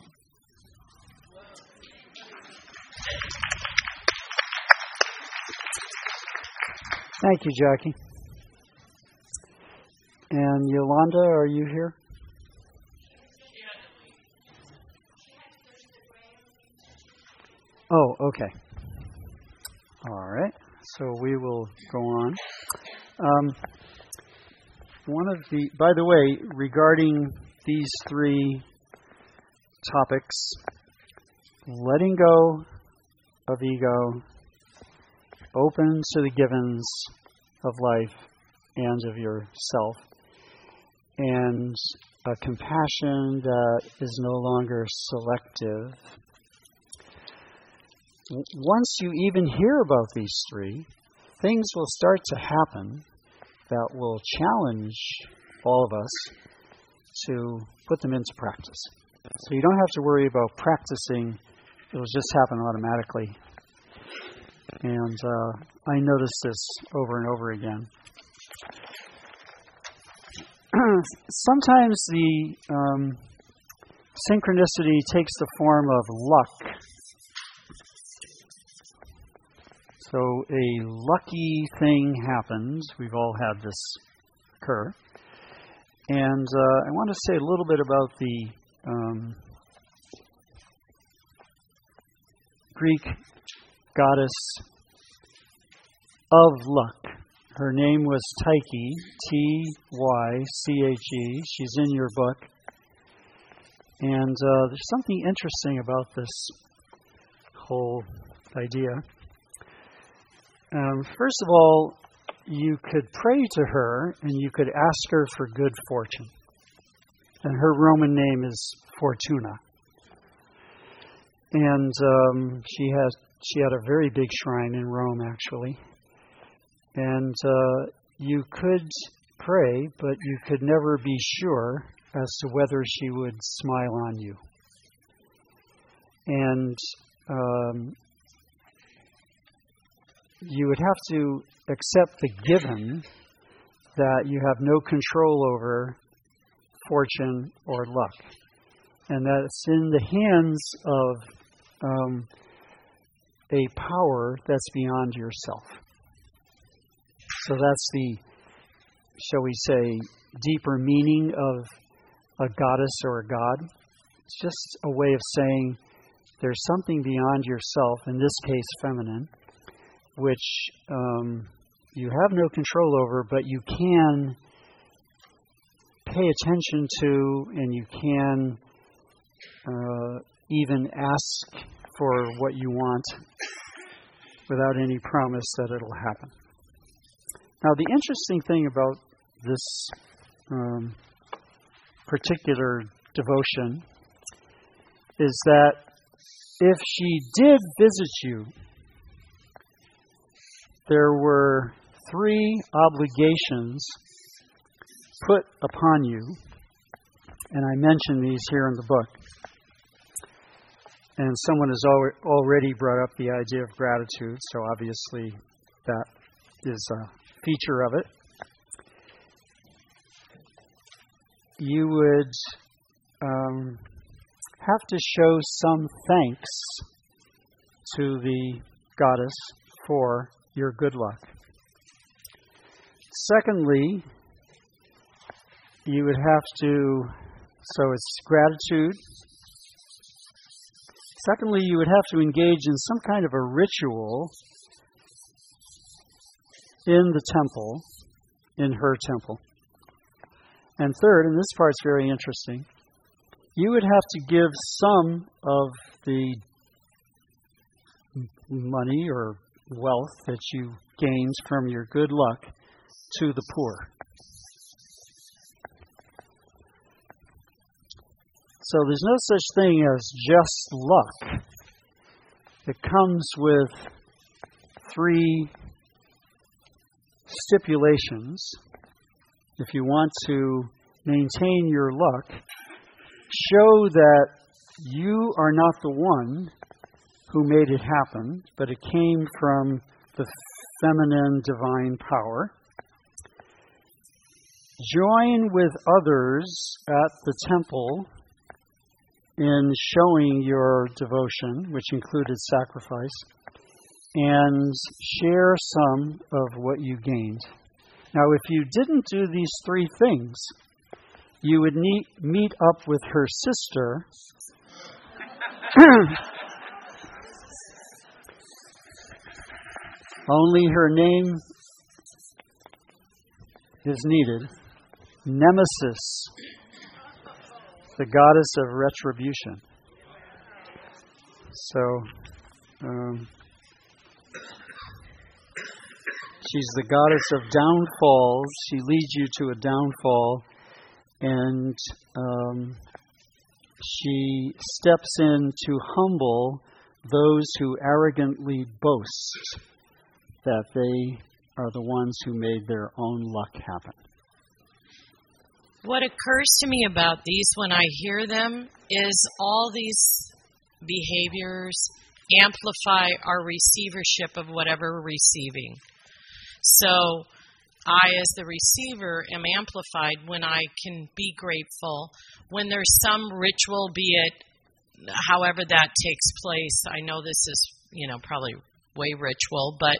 S2: Thank you, Jackie. And Yolanda, are you here? Oh, okay. All right. So we will go on. By the way, regarding these three topics, letting go of ego, open to the givens of life and of yourself, and a compassion that is no longer selective. Once you even hear about these three, things will start to happen that will challenge all of us to put them into practice. So you don't have to worry about practicing. It'll just happen automatically. And I noticed this over and over again. Sometimes the synchronicity takes the form of luck. So a lucky thing happens. We've all had this occur. And I want to say a little bit about the Greek goddess of luck. Her name was Tyche, Tyche. She's in your book. And there's something interesting about this whole idea. First of all, you could pray to her and you could ask her for good fortune. And her Roman name is Fortuna. And she had a very big shrine in Rome, actually. And you could pray, but you could never be sure as to whether she would smile on you. And you would have to accept the given that you have no control over fortune or luck. And that it's in the hands of a power that's beyond yourself. So that's the, shall we say, deeper meaning of a goddess or a god. It's just a way of saying there's something beyond yourself, in this case feminine, which you have no control over, but you can pay attention to, and you can even ask for what you want without any promise that it'll happen. Now, the interesting thing about this particular devotion is that if she did visit you, there were 3 obligations put upon you, and I mention these here in the book. And someone has already brought up the idea of gratitude, so obviously that is a feature of it. You would have to show some thanks to the goddess for your good luck. Secondly, you would have to, so it's gratitude. Secondly, you would have to engage in some kind of a ritual in the temple, in her temple. And third, and this part's very interesting, you would have to give some of the money or wealth that you gained from your good luck to the poor. So there's no such thing as just luck. It comes with 3 stipulations. If you want to maintain your luck, show that you are not the one who made it happen, but it came from the feminine divine power. Join with others at the temple in showing your devotion, which included sacrifice, and share some of what you gained. Now, if you didn't do these 3 things, you would meet up with her sister only her name is needed, Nemesis, the goddess of retribution. So, she's the goddess of downfalls. She leads you to a downfall, and she steps in to humble those who arrogantly boast that they are the ones who made their own luck happen.
S8: What occurs to me about these when I hear them is all these behaviors amplify our receivership of whatever we're receiving. So I, as the receiver, am amplified when I can be grateful, when there's some ritual, be it however that takes place. I know this is, probably way ritual, but,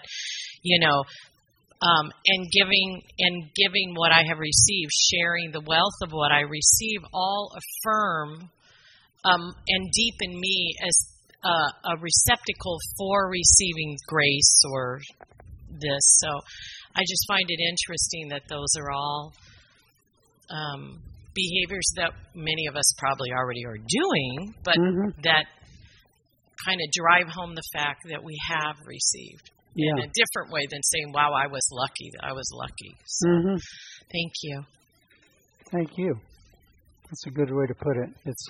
S8: and giving what I have received, sharing the wealth of what I receive, all affirm and deepen me as a receptacle for receiving grace or this. So I just find it interesting that those are all behaviors that many of us probably already are doing, but that kind of drive home the fact that we have received in a different way than saying, wow, I was lucky. So thank you.
S2: Thank you. That's a good way to put it.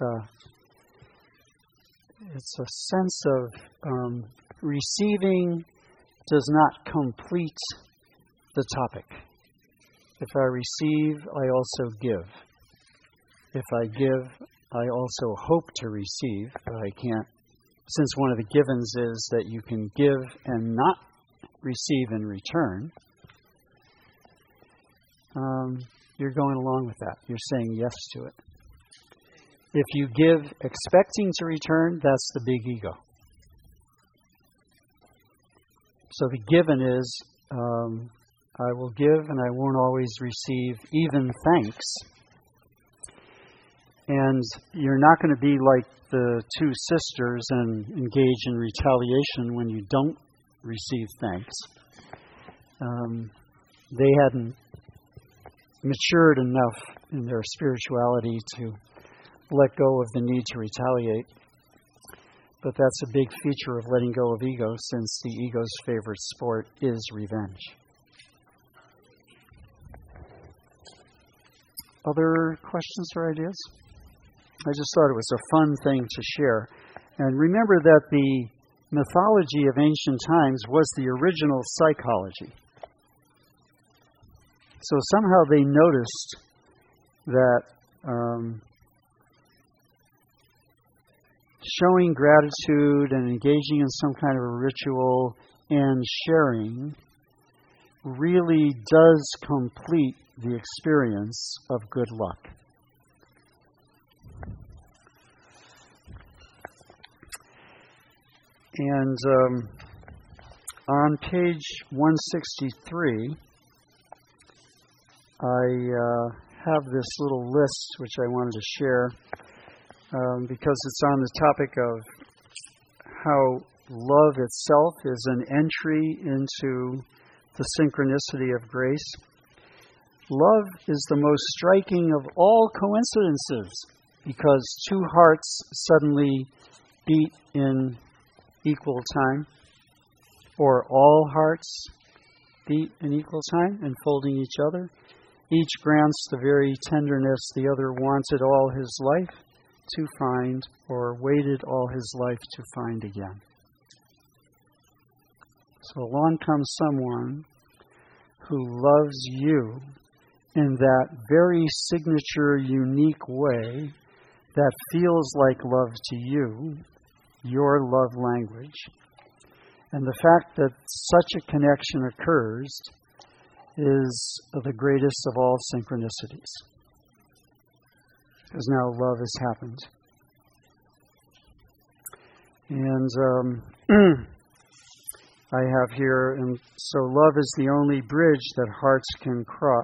S2: It's a sense of receiving does not complete the topic. If I receive, I also give. If I give, I also hope to receive, but I can't. Since one of the givens is that you can give and not receive in return, you're going along with that. You're saying yes to it. If you give expecting to return, that's the big ego. So the given is, I will give and I won't always receive even thanks. And you're not going to be like the 2 sisters and engage in retaliation when you don't receive thanks. They hadn't matured enough in their spirituality to let go of the need to retaliate. But that's a big feature of letting go of ego, since the ego's favorite sport is revenge. Other questions or ideas? I just thought it was a fun thing to share. And remember that the mythology of ancient times was the original psychology. So somehow they noticed that showing gratitude and engaging in some kind of a ritual and sharing really does complete the experience of good luck. And on page 163, I have this little list which I wanted to share because it's on the topic of how love itself is an entry into the synchronicity of grace. Love is the most striking of all coincidences because two hearts suddenly beat in equal time, or all hearts beat in equal time, enfolding each other. Each grants the very tenderness the other wanted all his life to find, or waited all his life to find again. So along comes someone who loves you in that very signature, unique way that feels like love to you, your love language. And the fact that such a connection occurs is the greatest of all synchronicities. Because now love has happened. And I have here, and so love is the only bridge that hearts can cross.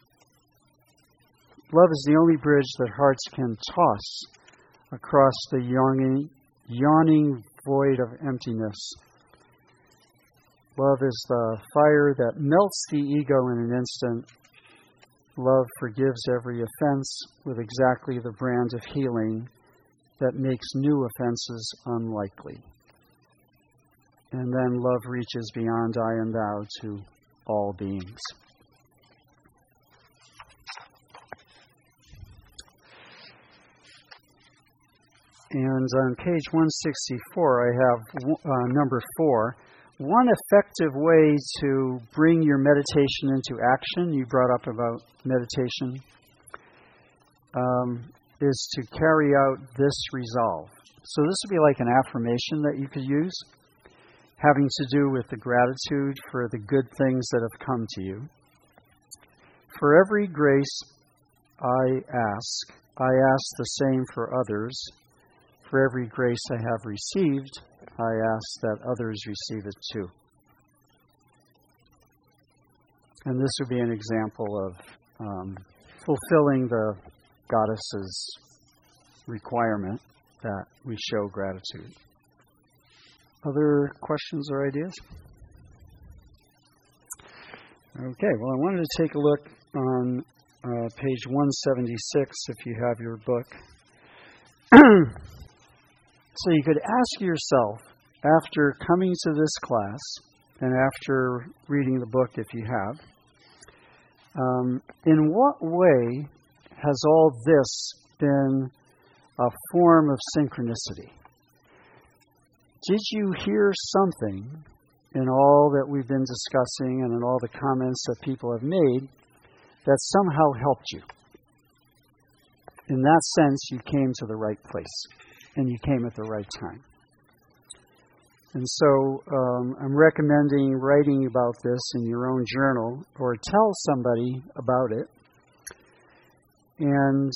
S2: Love is the only bridge that hearts can toss across the yawning void of emptiness. Love is the fire that melts the ego in an instant. Love forgives every offense with exactly the brand of healing that makes new offenses unlikely. And then love reaches beyond I and thou to all beings. And on page 164, I have number 4. One effective way to bring your meditation into action, you brought up about meditation, is to carry out this resolve. So this would be like an affirmation that you could use, having to do with the gratitude for the good things that have come to you. For every grace I ask the same for others. For every grace I have received, I ask that others receive it too. And this would be an example of fulfilling the goddess's requirement that we show gratitude. Other questions or ideas? Okay, well, I wanted to take a look on page 176 if you have your book. So you could ask yourself, after coming to this class, and after reading the book if you have, in what way has all this been a form of synchronicity? Did you hear something in all that we've been discussing and in all the comments that people have made that somehow helped you? In that sense, you came to the right place. And you came at the right time. And so I'm recommending writing about this in your own journal or tell somebody about it. And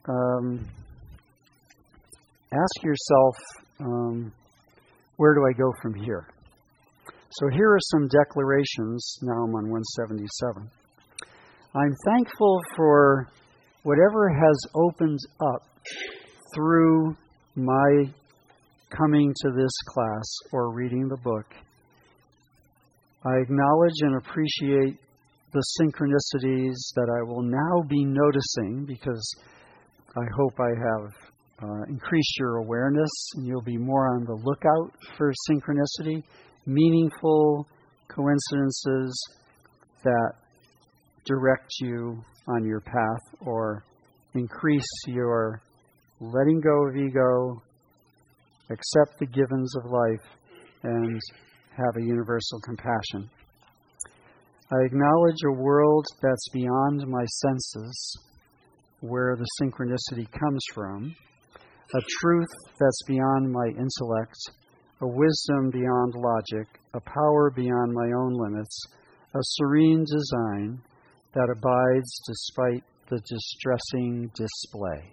S2: ask yourself, where do I go from here? So here are some declarations. Now I'm on 177. I'm thankful for whatever has opened up through my coming to this class or reading the book. I acknowledge and appreciate the synchronicities that I will now be noticing because I hope I have increased your awareness and you'll be more on the lookout for synchronicity, meaningful coincidences that direct you on your path or increase your letting go of ego, accept the givens of life, and have a universal compassion. I acknowledge a world that's beyond my senses, where the synchronicity comes from. a truth that's beyond my intellect, a wisdom beyond logic, a power beyond my own limits, a serene design that abides despite the distressing display.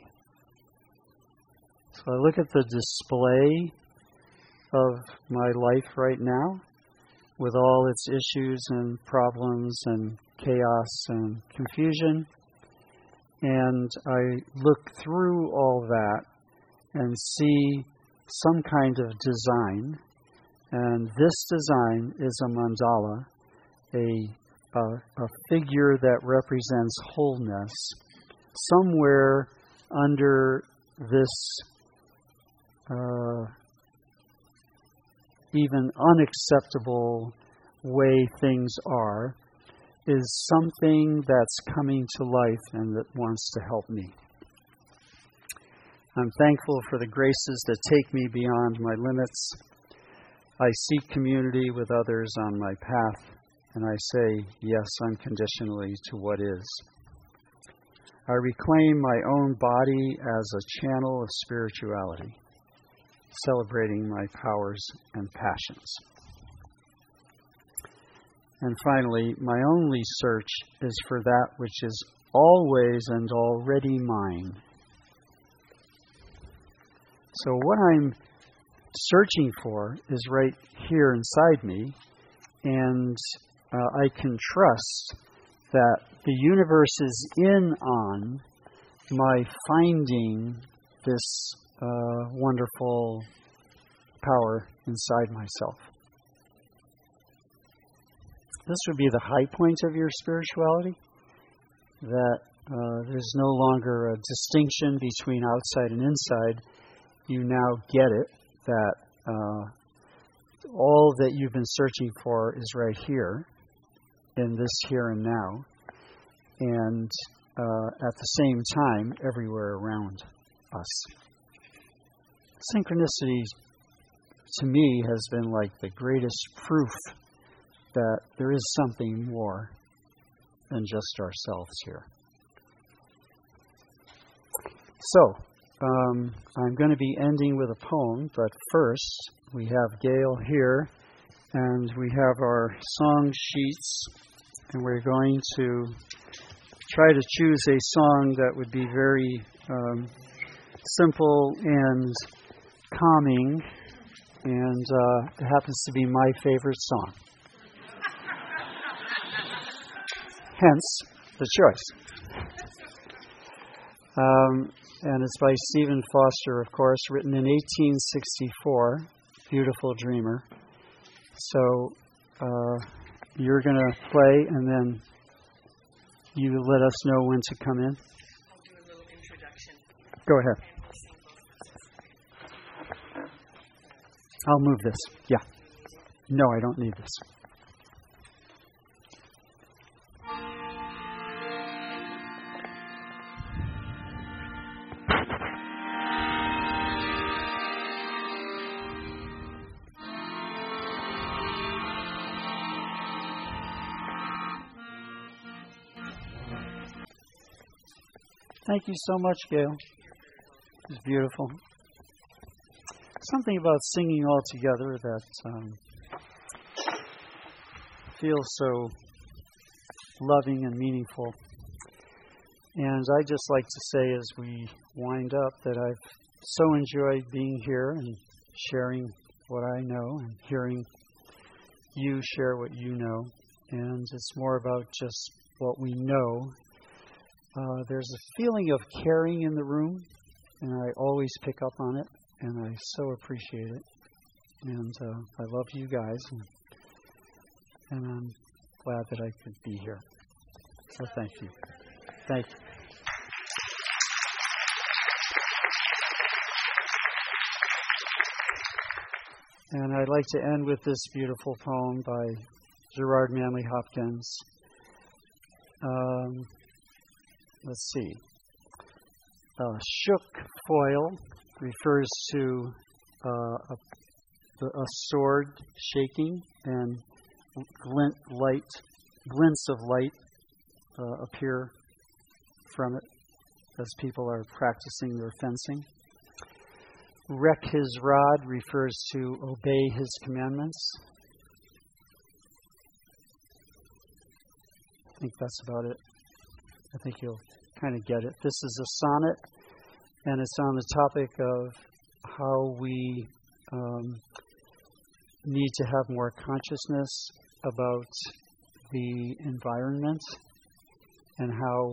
S2: So I look at the display of my life right now with all its issues and problems and chaos and confusion, and I look through all that and see some kind of design, and this design is a mandala, a figure that represents wholeness, somewhere under this even unacceptable way things are, is something that's coming to life and that wants to help me. I'm thankful for the graces that take me beyond my limits. I seek community with others on my path, and I say yes unconditionally to what is. I reclaim my own body as a channel of spirituality, celebrating my powers and passions. And finally, my only search is for that which is always and already mine. So what I'm searching for is right here inside me, and I can trust that the universe is in on my finding this wonderful power inside myself. This would be the high point of your spirituality, that there's no longer a distinction between outside and inside. You now get it, that all that you've been searching for is right here, in this here and now, and at the same time, everywhere around us. Synchronicity, to me, has been like the greatest proof that there is something more than just ourselves here. So, I'm going to be ending with a poem, but first we have Gail here, and we have our song sheets, and we're going to try to choose a song that would be very simple and calming, and it happens to be my favorite song. Hence the choice. And it's by Stephen Foster, of course, written in 1864. Beautiful dreamer. So you're going to play, and then you let us know when to come in.
S6: I'll do a little introduction.
S2: Go ahead. I'll move this. Yeah. No, I don't need this. Thank you so much, Gail. It was beautiful. Something about singing all together that feels so loving and meaningful. And I'd just like to say as we wind up that I've so enjoyed being here and sharing what I know and hearing you share what you know. And it's more about just what we know. There's a feeling of caring in the room, and I always pick up on it, and I so appreciate it. And I love you guys, and I'm glad that I could be here. So thank you. Thank you. And I'd like to end with this beautiful poem by Gerard Manley Hopkins. Let's see. Shook foil refers to a sword shaking, and glints of light appear from it as people are practicing their fencing. wreck his rod refers to obey his commandments. I think that's about it. I think you'll kind of get it. This is a sonnet, and it's on the topic of how we need to have more consciousness about the environment and how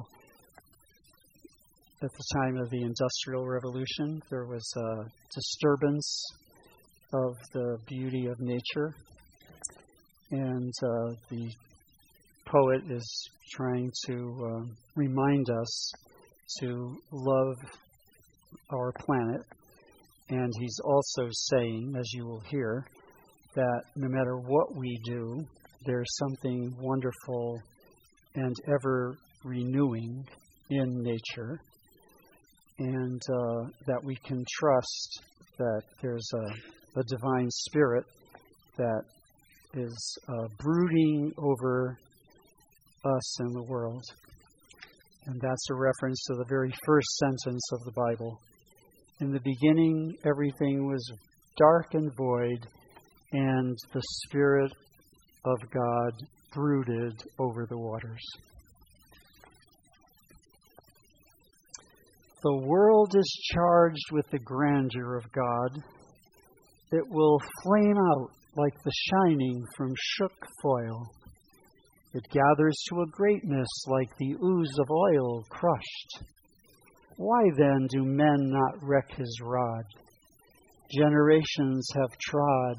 S2: at the time of the Industrial Revolution there was a disturbance of the beauty of nature, and the poet is trying to remind us to love our planet, and he's also saying, as you will hear, that no matter what we do, there's something wonderful and ever renewing in nature, and that we can trust that there's a divine spirit that is brooding over us and the world. And that's a reference to the very first sentence of the Bible. In the beginning, everything was dark and void, and the Spirit of God brooded over the waters. The world is charged with the grandeur of God. It will flame out like the shining from shook foil. It gathers to a greatness like the ooze of oil crushed. Why then do men not wreck his rod? Generations have trod,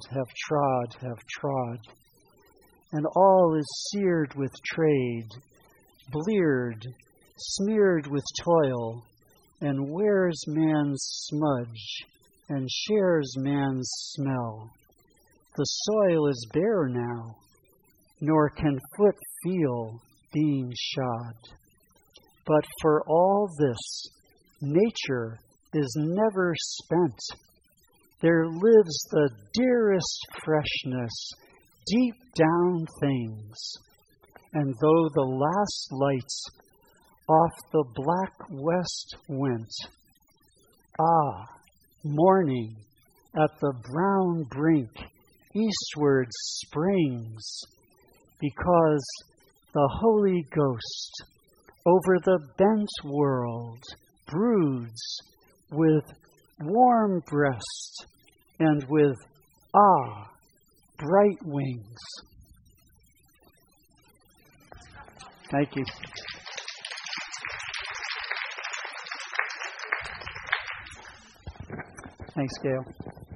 S2: and all is seared with trade, bleared, smeared with toil, and wears man's smudge, and shares man's smell. The soil is bare now, nor can foot feel being shod. But for all this, nature is never spent. There lives the dearest freshness, deep down things. And though the last lights off the black west went, morning at the brown brink eastward springs, because the Holy Ghost over the bent world broods with warm breast and with bright wings. Thank you. Thanks, Gail.